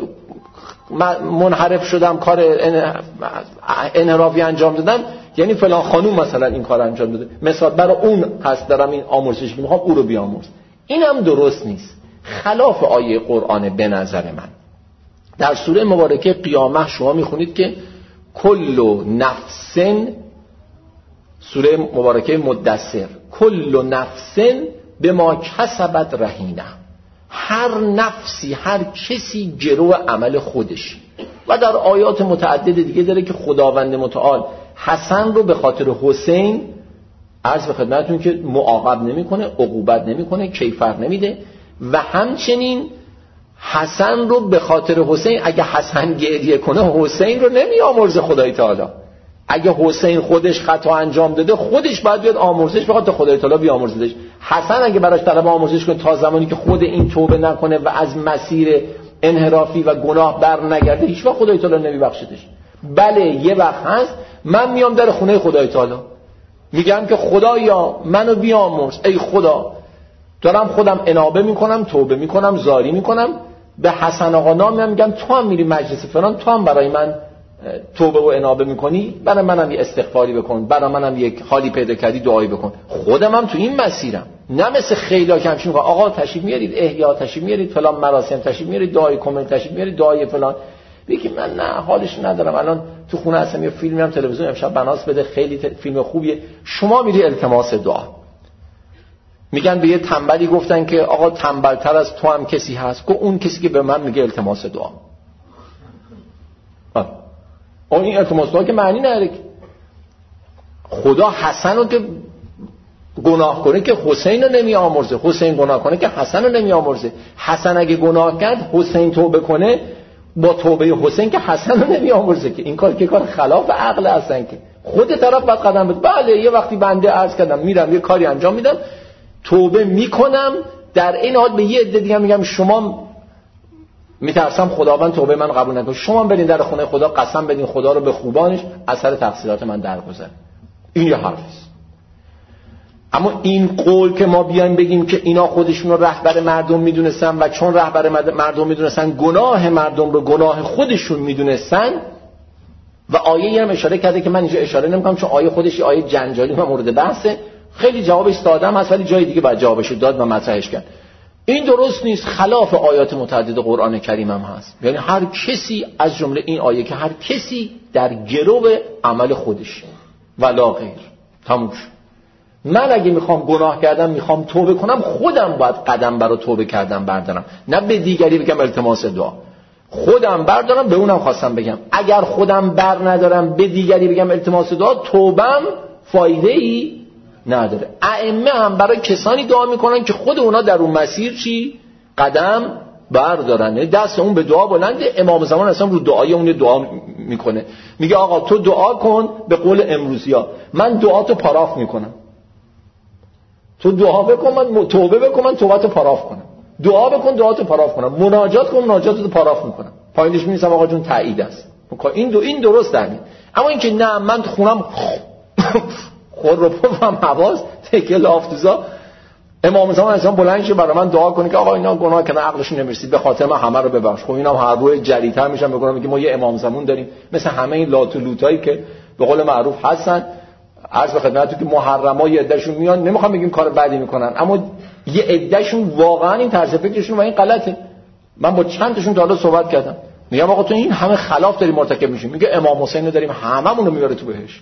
منحرف شدم کار انحرافی انجام دادم یعنی فلان خانوم مثلا این کار انجام داده، مثلا برای اون هست دارم این آمرزش میخوام او رو بیامرز. این هم درست نیست، خلاف آیه قرآن به نظر من. در سوره مبارکه قیامه شما میخونید که کل نفس، سوره مبارکه مدثر، کل نفس به ما کسبت رهینه، هر نفسی هر کسی گرو عمل خودش. و در آیات متعدد دیگه داره که خداوند متعال حسن رو به خاطر حسین عرض به خدمتتون که معاقب نمیکنه، عقوبت نمیکنه، کیفر نمیده، و همچنین حسن رو به خاطر حسین اگه حسن گریه کنه حسین رو نمیامرزه خدای تعالی. اگه حسین خودش خطا انجام داده خودش باید بیاد آمرزش بخواد تا خدای تعالی بیامرزدش. حسن اگه براش طلب آمرزش کنه تا زمانی که خود این توبه نکنه و از مسیر انحرافی و گناه بر نگرده هیچ وقت خدای تعالی نمیبخشدش. بله یه وقت هست من میام در خونه خدای تعالی میگم که خدایا منو بیامرز، ای خدا دارم خودم انابه میکنم، توبه میکنم، زاری میکنم، به حسن آقا نام میگم تو هم میری مجلس فلان، تو هم برای من توبه و انابه میکنی، برای منم یه استغفاری بکن، برای منم یک حالی پیدا کردی دعایی بکن. خودم هم تو این مسیرم، نه مثل خیلی‌ها که همچین میگن آقا تشریف میارید احیا، تشریف میارید فلان مراسم، تشریف میارید دعای کمل، تشریف میارید دعای فلان. بگی من نه حالش ندارم، الان تو خونه هستم یه فیلمی هم تلویزیون امشب بناس بده خیلی فیلم خوبیه، شما میری التماس دعا. میگن به یه تنبلی گفتن که آقا تنبلتر از تو هم کسی هست؟ گفت اون کسی که به من میگه التماس دعا. اون این التماس دعا که معنی نداره. خدا حسن رو که گناه کنه که حسین رو نمی آمرزه، حسین گناه کنه که حسن رو نمی آمرزه. حسن اگه گناه کرد حسین توبه کنه با توبه حسین که حسن رو نمی آمرزه، که این کار که کار خلاف عقل هستن که خود طرف باید قدم بده. بله یه وقتی بنده عرض کردم میرم یه کاری انجام میدم توبه میکنم، در این حال به یه عده دیگه میگم شما میترسم خداوند توبه من قبول نکنه، شما برین در خونه خدا قسم بدین خدا رو به خوبانش اثر تقصیرات من درگذره. این یه حرف است. اما این قول که ما بیایم بگیم که اینا خودشون رو رهبر مردم میدونستن و چون رهبر مردم میدونستن گناه مردم رو گناه خودشون میدونستن، و آیه یه هم اشاره کرده که من اینجا اشاره نمیکنم چون آیه خودش آیه جنجالی و مورد بحثه، خیلی جوابش ساده است ولی جای دیگه باید جوابش داد و مطرحش کرد. این درست نیست، خلاف آیات متعدد قرآن کریم هم هست. یعنی هر کسی از جمله این آیه که هر کسی در گرو عمل خودش ولا غیر. تموم شد. من اگه میخوام گناه کردم میخوام توبه کنم خودم باید قدم برای توبه کردم بردارم، نه به دیگری بگم التماس دعا. خودم بردارم به اونم خواستم بگم. اگر خودم بر ندارم به دیگری بگم التماس دعا، توبم فایده ای نداره. ائمه هم برای کسانی دعا میکنن که خود اونا در اون مسیر چی قدم بردارن، دست اون به دعا بلنده. امام زمان اصلا رو دعای اون دعا میکنه، میگه آقا تو دعا کن به قول امروزیا، من دعاتو پاراف میکنم. تو دعا بکن من توبه بکن من توبه‌تو پاراف کنم، دعا بکن دعاتو پاراف کنم، مناجات کن مناجاتتو پاراف میکنم. پایینش می‌نویسم آقا جون تایید است. این دو این درست دارید. اما اینکه نه من خونم خور رو پفم حواس تکه لافتوزا، امام زمان اصلا بلند شه برای من دعا کنه که آقا اینا گناه کردن عقلشون نمیرسید به خاطر من همه رو ببخش. خب اینم هر روز جری‌تر میشن بگم میگه ما یه امام زمان داریم مثل همه این لات و لوتایی که به قول معروف هستن. عرض به خدمتتون که محرما یه عدهشون میان، نمیخوام بگیم کار بدی میکنن، اما یه عدهشون واقعا این طرز فکرشون و این غلطه. من با چند تاشون تا حالا صحبت کردم، میگم آقا تو این همه خلاف داری مرتکب میشی. میگه امام حسین رو داریم هممون رو میبره تو بهشت.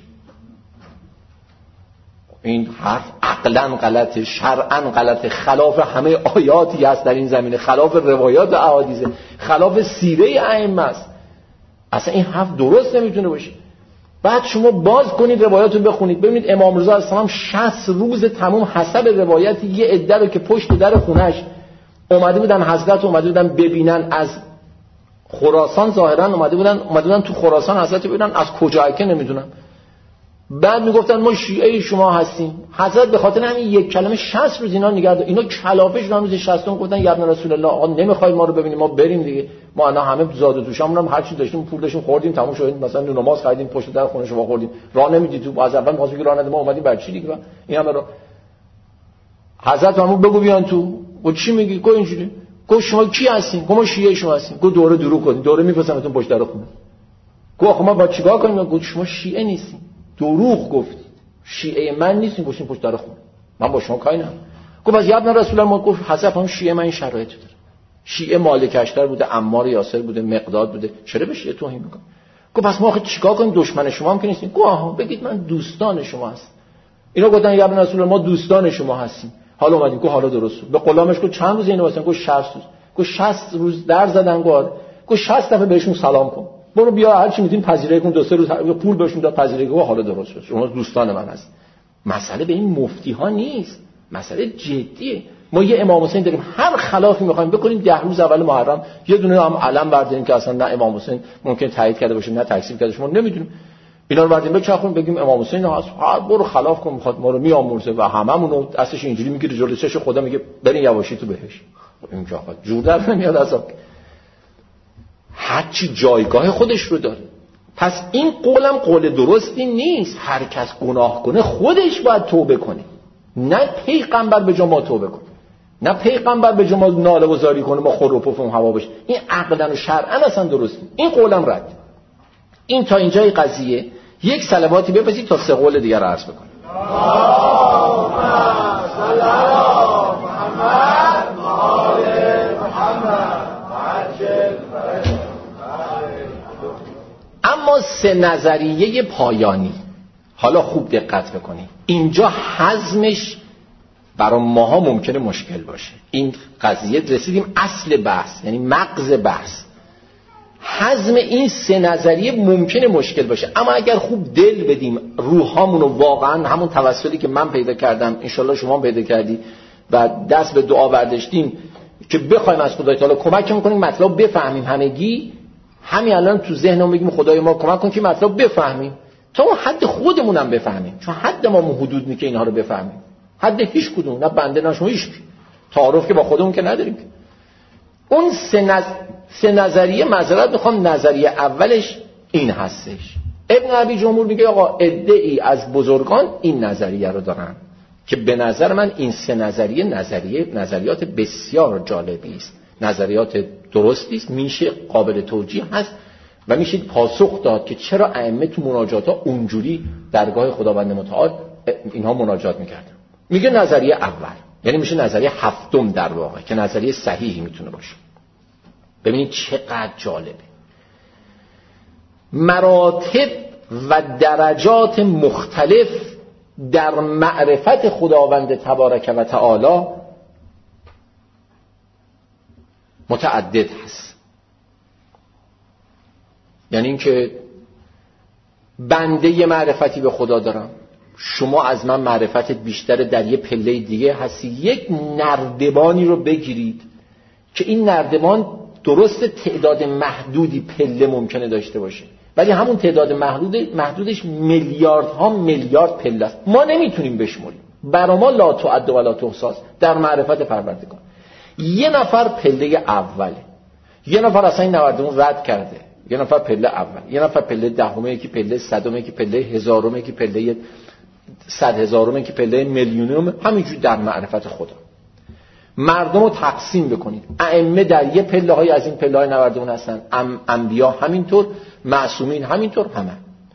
این حرف عقلاً غلطه، شرعاً غلطه، خلاف همه آیاتی هست در این زمینه، خلاف روایات و احادیث، خلاف سیره ائمه است. اصلا این حرف درست نمیتونه باشه. بعد شما باز کنید روایاتو بخونید ببینید امام رضا علیه السلام شصت روز تمام حسب روایت یه عده رو که پشت در خونش اومده بودن حضرت اومده بودن ببینن، از خراسان ظاهرا اومده بودن اومده بودن تو خراسان حضرت ببینن، از کجا که نمیدونم. بعد میگفتن ما شیعه شما هستیم. حضرت به خاطر همین یک کلمه شصت روز اینا نگه داشت. اینا کلافش روز شصتم گفتن یا ابن رسول الله آقا نمیخوای ما رو ببینیم ما بریم دیگه، ما الان همه زاد و توشمون هم هر چی داشتیم پول داشتیم خوردیم تموم شد، مثلا نماز خریدیم پشت در خونه شما خوردیم، راه نمیدی تو از اول می‌خواست بگی راه نده ما اومدیم بر چی دیگه. این همه رو حضرت همون بگو بیان تو. گفت چی میگی؟ گفت اینجوری. گفت شما کی هستین؟ گفت ما شیعه شما هستیم. گفت دوره دروغ کنید، دوره میفرستمتون پشت در خونه. گفت آخه ما با چیکار کنیم؟ گفت شما شیعه نیستین، دروغ گفت، شیعه من نیستین، گوشین پشت در خونه، من با شما کاری ندارم. گفت از ابن رسول الله. گفت حضرت هم شیعه من این شرایط داره، شیعه مالک اشتر بوده، عمار یاسر بوده، مقداد بوده، چرا به شیعه توهین میکنه؟ گفت پس ما آخه چیکار کنیم؟ دشمن شما هم که نیستیم. گفت آها بگید من دوستان شما هستم. اینا گفتن یا ابن رسول الله ما دوستان شما هستیم. حالا اومدیم. گفت حالا درست شد. به غلامش گفت چند روز اینو واسه؟ گفت شصت روز. گفت شصت روز در زدن. گفت گفت شصت دفعه بهشون سلام کن، برو بیا هر چی میتونی پذیرایی کن، دو سه روز پول بهشون داد پذیرایی کن. حالا درست شد، شما دوستان من هست. مسئله به این مفتی ها نیست، مسئله جدیه. ما یه امام حسین داریم، هر خلافی میخوایم بکنیم ده روز اول محرم یه دونه هم علم برداریم که اصلا نه امام حسین ممکن تایید کرده باشه نه تکذیب کرده، شما نمیدونیم. اینا رو بعدین بچخون بگیم امام حسین هست، برو خلاف کن، میخواد ما رو میآمرزه و هممون رو دستش اینجوری میگیره جلوی چش خدا میگه برین یواشی تو بهش. این جا خود جور در نمیاد اصلا. هر چی جایگاه خودش رو داره. پس این قولم قول درستی نیست. هر کس گناه کنه خودش باید توبه کنه، نه پیغمبر به جا ما توبه کنه، نه پیغمبر به جا ما ناله و زاری کنه ما خور و پف اون هوا بشه. این عقلا و شرعا اصلا درست نیست. این قولم رد. این تا اینجای قضیه. یک صلواتی بپسید تا سه قول دیگر رو عرض بکنم. اللهم صل علی محمد و آل محمد عجل فرجهم. اما سه نظریه پایانی، حالا خوب دقت بکنید، اینجا هضمش برای ماها ممکنه مشکل باشه. این قضیه رسیدیم اصل بحث، یعنی مغز بحث. هضم این سه نظریه ممکنه مشکل باشه، اما اگر خوب دل بدیم روحامونو، واقعا همون توسلی که من پیدا کردم انشالله شما پیدا کردی و دست به دعا برداشتیم که بخوایم از خدای تعالی کمک کنیم مطلب بفهمیم، همگی همین الان تو ذهنمون بگیم خدای ما کمک کن که مطلب بفهمیم تا اون حد خودمون هم بفهمیم، چون حد ما حدود نیست که اینها رو بفهمیم. حد هیچ کدوم، نه بنده نه شما، هیچ تعارف که با خودمون که نداریم. اون سه, نظ... سه نظریه، معذرت میخوام، نظریه اولش این هستش. ابن ابی جمهور میگه آقا عده‌ای از بزرگان این نظریه رو دارن که به نظر من این سه نظریه نظریه نظریات بسیار جالبی است، نظریات درستی است، میشه قابل توجیه هست و میشه پاسخ داد که چرا ائمه تو مناجات ها اونجوری درگاه خداوند متعال اینها مناجات میکردن. میگه نظریه اول، یعنی میشه نظریه هفتم در واقع که نظریه صحیحی میتونه باشه. ببینید چقدر جالبه. مراتب و درجات مختلف در معرفت خداوند تبارک و تعالی متعدد هست. یعنی اینکه بنده یه معرفتی به خدا دارم، شما از من معرفتت بیشتر در یه پله دیگه هستی. یک نردبانی رو بگیرید که این نردبان درست تعداد محدودی پله ممکنه داشته باشه، ولی همون تعداد محدود محدودش میلیاردها میلیارد پله است. ما نمیتونیم بشمریم، برا ما لا تعد و لا تحصی در معرفت پروردگار. یه نفر پله اوله، یه نفر اصلا این نردبان رد کرده، یه نفر پله اول، یه نفر پله دهمه، یکی پله صدمه، یکی پله هزارمه، یکی پله صد هزارمه، یکی پله میلیونم. همینجوری در معرفت خدا مردم رو تقسیم بکنید. ائمه در یه پله های از این پله های نوردون هستن، ام انبیا همینطور، معصومین همینطور. همه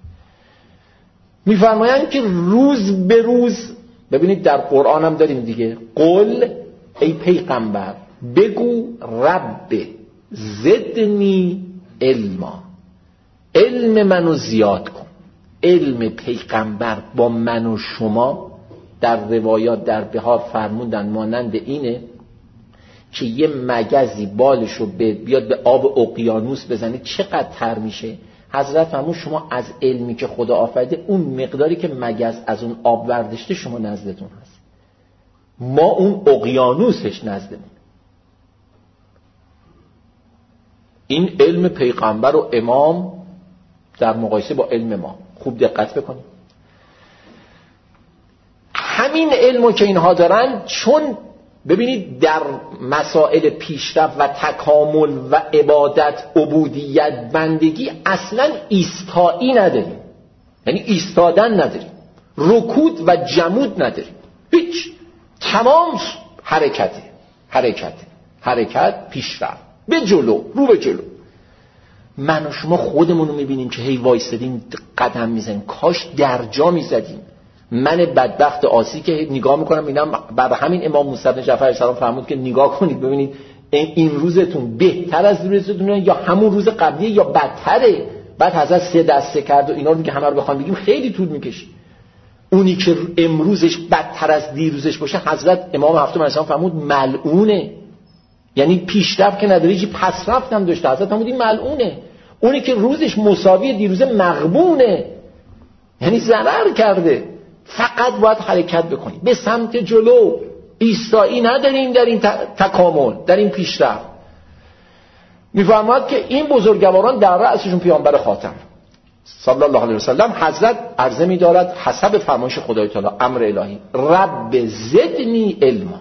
میفرمایند که روز به روز، ببینید در قرآن هم داریم دیگه، قل ای پیغمبر بگو رب زدنی علما، علم منو زیاد کن. علم پیغمبر با من و شما در روایات در بهار فرموندن مانند اینه که یه مگزی بالشو بیاد به آب اقیانوس بزنه چقدر تر میشه. حضرت فرمود شما از علمی که خدا آفریده اون مقداری که مگز از اون آب ورداشته شما نزدتون هست، ما اون اقیانوسش نزدمون. این علم پیغمبر و امام در مقایسه با علم ما خوب دقت بکنید. همین علمو که اینها دارن، چون ببینید در مسائل پیشرفت و تکامل و عبادت، عبودیت، بندگی اصلا ایستایی نداریم، یعنی ایستادن نداریم، رکود و جمود نداریم، هیچ، تمام حرکته حرکت حرکت پیشرفت، به جلو، رو به جلو. من و شما خودمون رو میبینیم که هی وایستدیم قدم میزنیم، کاش درجا میزدیم. من بدبخت آسی که نگاه میکنم اینم بعد همین امام موسی بن جعفر علیه السلام فرمود که نگاه کنید ببینید این روزتون بهتر از روزتون یا همون روز قبلیه یا بدتره. بعد حضرت سه دسته کرد و اینا رو که همه رو بخوام بگیم خیلی طول میکشه. اونی که امروزش بدتر از دیروزش باشه، حضرت امام هفتم علیه السلام فرمود ملعونه، یعنی پیشرفت که نداره چی پسرفت هم داشته. حضرت فرمود این ملعونه. اونی که روزش مساوی دیروزه مغبونه، یعنی ضرر کرده. فقط باید حرکت بکنیم به سمت جلو، ایستایی نداریم در این تکامل، در این پیشرفت. میفرماید که این بزرگواران در رأسشون پیامبر خاتم صلی الله علیه و سلم حضرت عرضه می دارد حسب فرمایش خدای تعالی، امر الهی، رب زدنی علما،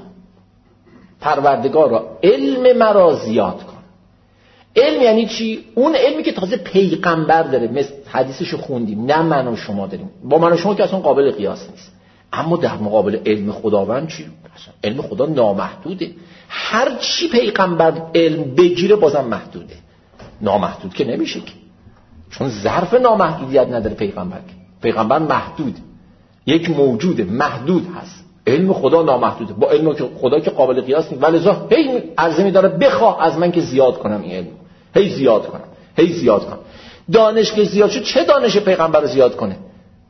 پروردگارا علم مرا زیاد کن. علم یعنی چی؟ اون علمی که تازه پیغمبر داره، مثل حدیثشو خوندیم، نه من و شما داریم. با من و شما که اصلا قابل قیاس نیست. اما در مقابل علم خداوند چی؟ اصلا علم خدا نامحدوده. هر چی پیغمبر علم بگیره بازم محدوده، نامحدود که نمیشه که، چون ظرف نامحدودیت نداره پیغمبر. پیغمبر محدود، یک موجود محدود هست. علم خدا نامحدوده، با علم خدا که قابل قیاس نیست. ولذا هی عرضه می‌داره بخواه از من که زیاد کنم این علم، هی زیاد کنم، هی زیاد کنم. دانش که زیاد شد، چه دانش پیغمبر رو زیاد کنه؟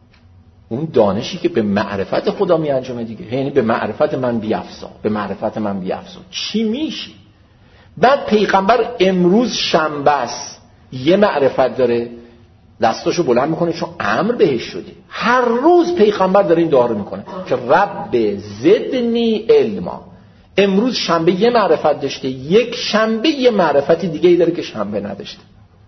اون دانشی که به معرفت خدا می انجامه دیگه. یعنی به معرفت من بیافزا، به معرفت من بیافزا. چی میشه؟ بعد پیغمبر امروز شنبه است، یه معرفت داره، دستاشو بلند میکنه چون امر بهش شده. هر روز پیغمبر داره این دعا رو میکنه که رب زدنی علما. امروز شنبه یه معرفت داشته، یک شنبه یه معرفت دیگه ای داره که شنبه نداشته.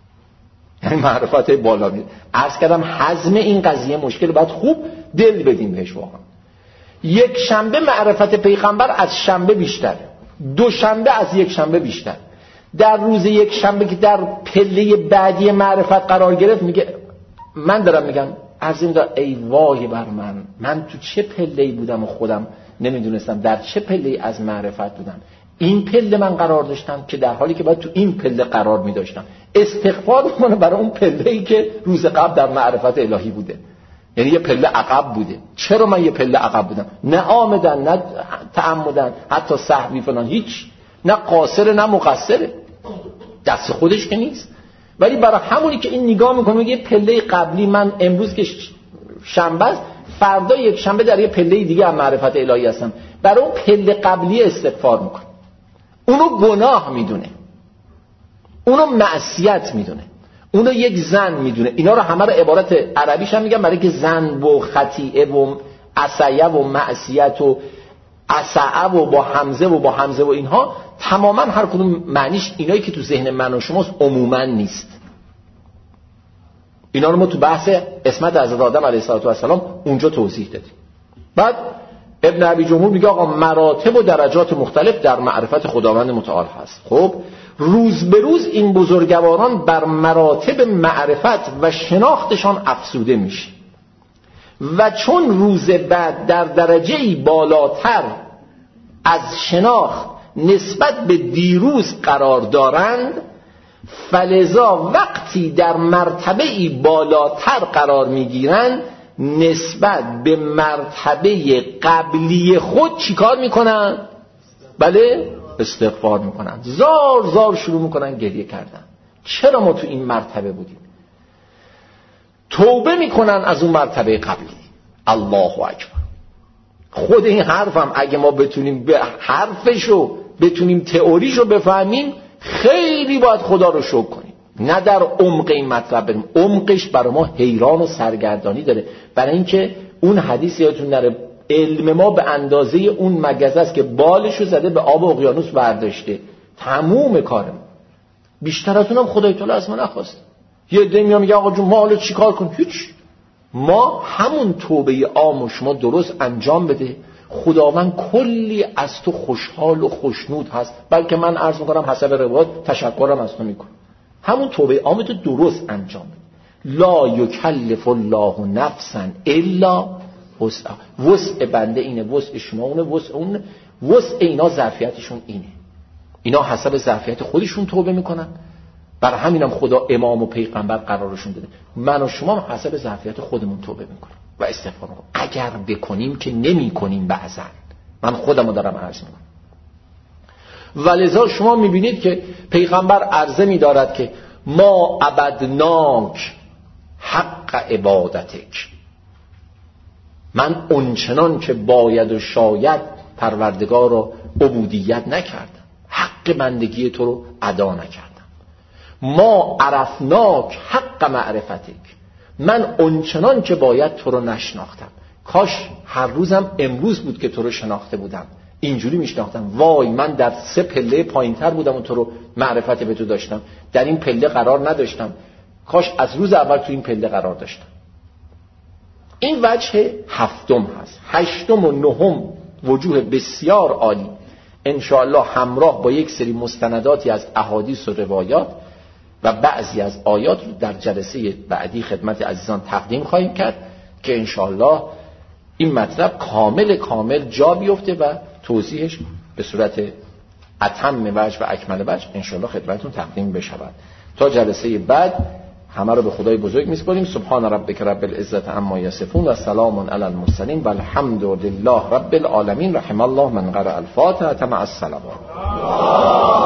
یعنی معرفت بالا میره. عرض کردم هضم این قضیه مشکل، باید خوب دل بدیم بهش. واقعا یک شنبه معرفت پیغمبر از شنبه بیشتر، دو شنبه از یک شنبه بیشتر. در روز یک شنبه که در پله بعدی معرفت قرار گرفت، میگه من دارم میگم از این دار ای وای بر من، من تو چه پله‌ای بودم و خودم نمیدونستم در چه پله‌ای از معرفت بودم. این پله من قرار داشتم که در حالی که باید تو این پله قرار میداشتم. استغفار میکنه برای اون پله‌ای که روز قبل در معرفت الهی بوده، یعنی یه پله عقب بوده. چرا من یه پله عقب بودم؟ نه آمدن، نه تعمدن، حتی سهوی فلان، هیچ، نه قاصر نه مقصره، دست خودش که نیست. ولی برای همونی که این نگاه میکنه میگه پله قبلی من امروز که شنبه است، فردا یک شنبه در یه پله دیگه از معرفت الهی هستم، برای اون پله قبلی استغفار میکنه. اونو گناه میدونه، اونو معصیت میدونه، اونو یک زن میدونه. اینا رو همه رو عبارت عربیش هم میگن برای که زن و خطیئه و عصیه و معصیت و عصعه و با حمزه و با حمزه و اینها تماما هر کدوم معنیش اینایی که تو ذهن من و شماست عموما نیست. اینا رو ما تو بحث اسمت حضرت آدم علیه السلام اونجا توضیح دادیم. بعد ابن ابی جمهور میگه آقا مراتب و درجات مختلف در معرفت خداوند متعال هست. خب روز به روز این بزرگواران بر مراتب معرفت و شناختشان افزوده میشه و چون روز بعد در درجه‌ای بالاتر از شناخت نسبت به دیروز قرار دارند، فلذا وقتی در مرتبه‌ای بالاتر قرار میگیرند نسبت به مرتبه قبلی خود چیکار میکنن؟ بله، استغفار میکنن، زار زار شروع میکنن گریه کردن. چرا ما تو این مرتبه بودیم؟ توبه میکنن از اون مرتبه قبلی. الله اکبر. خود این حرفم اگه ما بتونیم به حرفشو بتونیم تئوریشو بفهمیم، خیلی باید خدا رو شکر کنیم، نه در عمق این مطلب بریم. عمقش برای ما حیران و سرگردانی داره، برای اینکه اون حدیث یادتون نره علم ما به اندازه اون مگزه است که بالشو زده به آب اقیانوس برداشته، تموم کارم. بیشتر از اونم خدای تعالی از ما نخواست. یه عده میام میگه آقا جون ما حالا چیکار کنیم؟ هیچ. ما همون توبه عام و شما درست انجام بده، خداوند کلی از تو خوشحال و خوشنود هست. بلکه من عرض میکنم حسب روایت تشکرم از تو میکنم. همون توبه عام تو درست انجام بده. لا یکلف الله نفسا الا وسعها. وسع بنده اینه، وسع شما اونه، وسع اون، وسع اینا ظرفیتشون اینه. اینا حسب ظرفیت خودشون توبه میکنن. برای همینم خدا امام و پیغمبر قرارشون داده. من و شما حسب ظرفیت خودمون توبه میکنیم و استغفار میکنیم. اگر بکنیم که نمی کنیم بعضا، من خودمو دارم عرض میکنم. ولذا شما میبینید که پیغمبر عرضه میدارد که ما عبدناک حق عبادتک، من اونچنان که باید و شاید پروردگار رو عبودیت نکردم، حق بندگی تو رو ادا نکردم. ما عرفناک حق معرفتک، من اونچنان که باید تو رو نشناختم. کاش هر روزم امروز بود که تو رو شناخته بودم، اینجوری میشناختم. وای من در سه پله پایینتر بودم و تو رو معرفت به تو داشتم، در این پله قرار نداشتم. کاش از روز اول تو این پله قرار داشتم. این وجه هفتم هست. هشتم و نهم وجوه بسیار عالی انشاءالله همراه با یک سری مستنداتی از احادیث و روایات و بعضی از آیات رو در جلسه بعدی خدمت عزیزان تقدیم خواهیم کرد که انشاءالله این مطلب کامل کامل جا بیفته و توضیحش به صورت اتم وجه و اکمل وجه انشاءالله خدمتتون تقدیم بشود. تا جلسه بعد همه رو به خدای بزرگ میسپاریم. سبحان ربک رب العزت عما یصفون و سلام علی المرسلین و الحمد لله رب العالمین. رحم الله من قرأ الفاتحه مع الصلوات.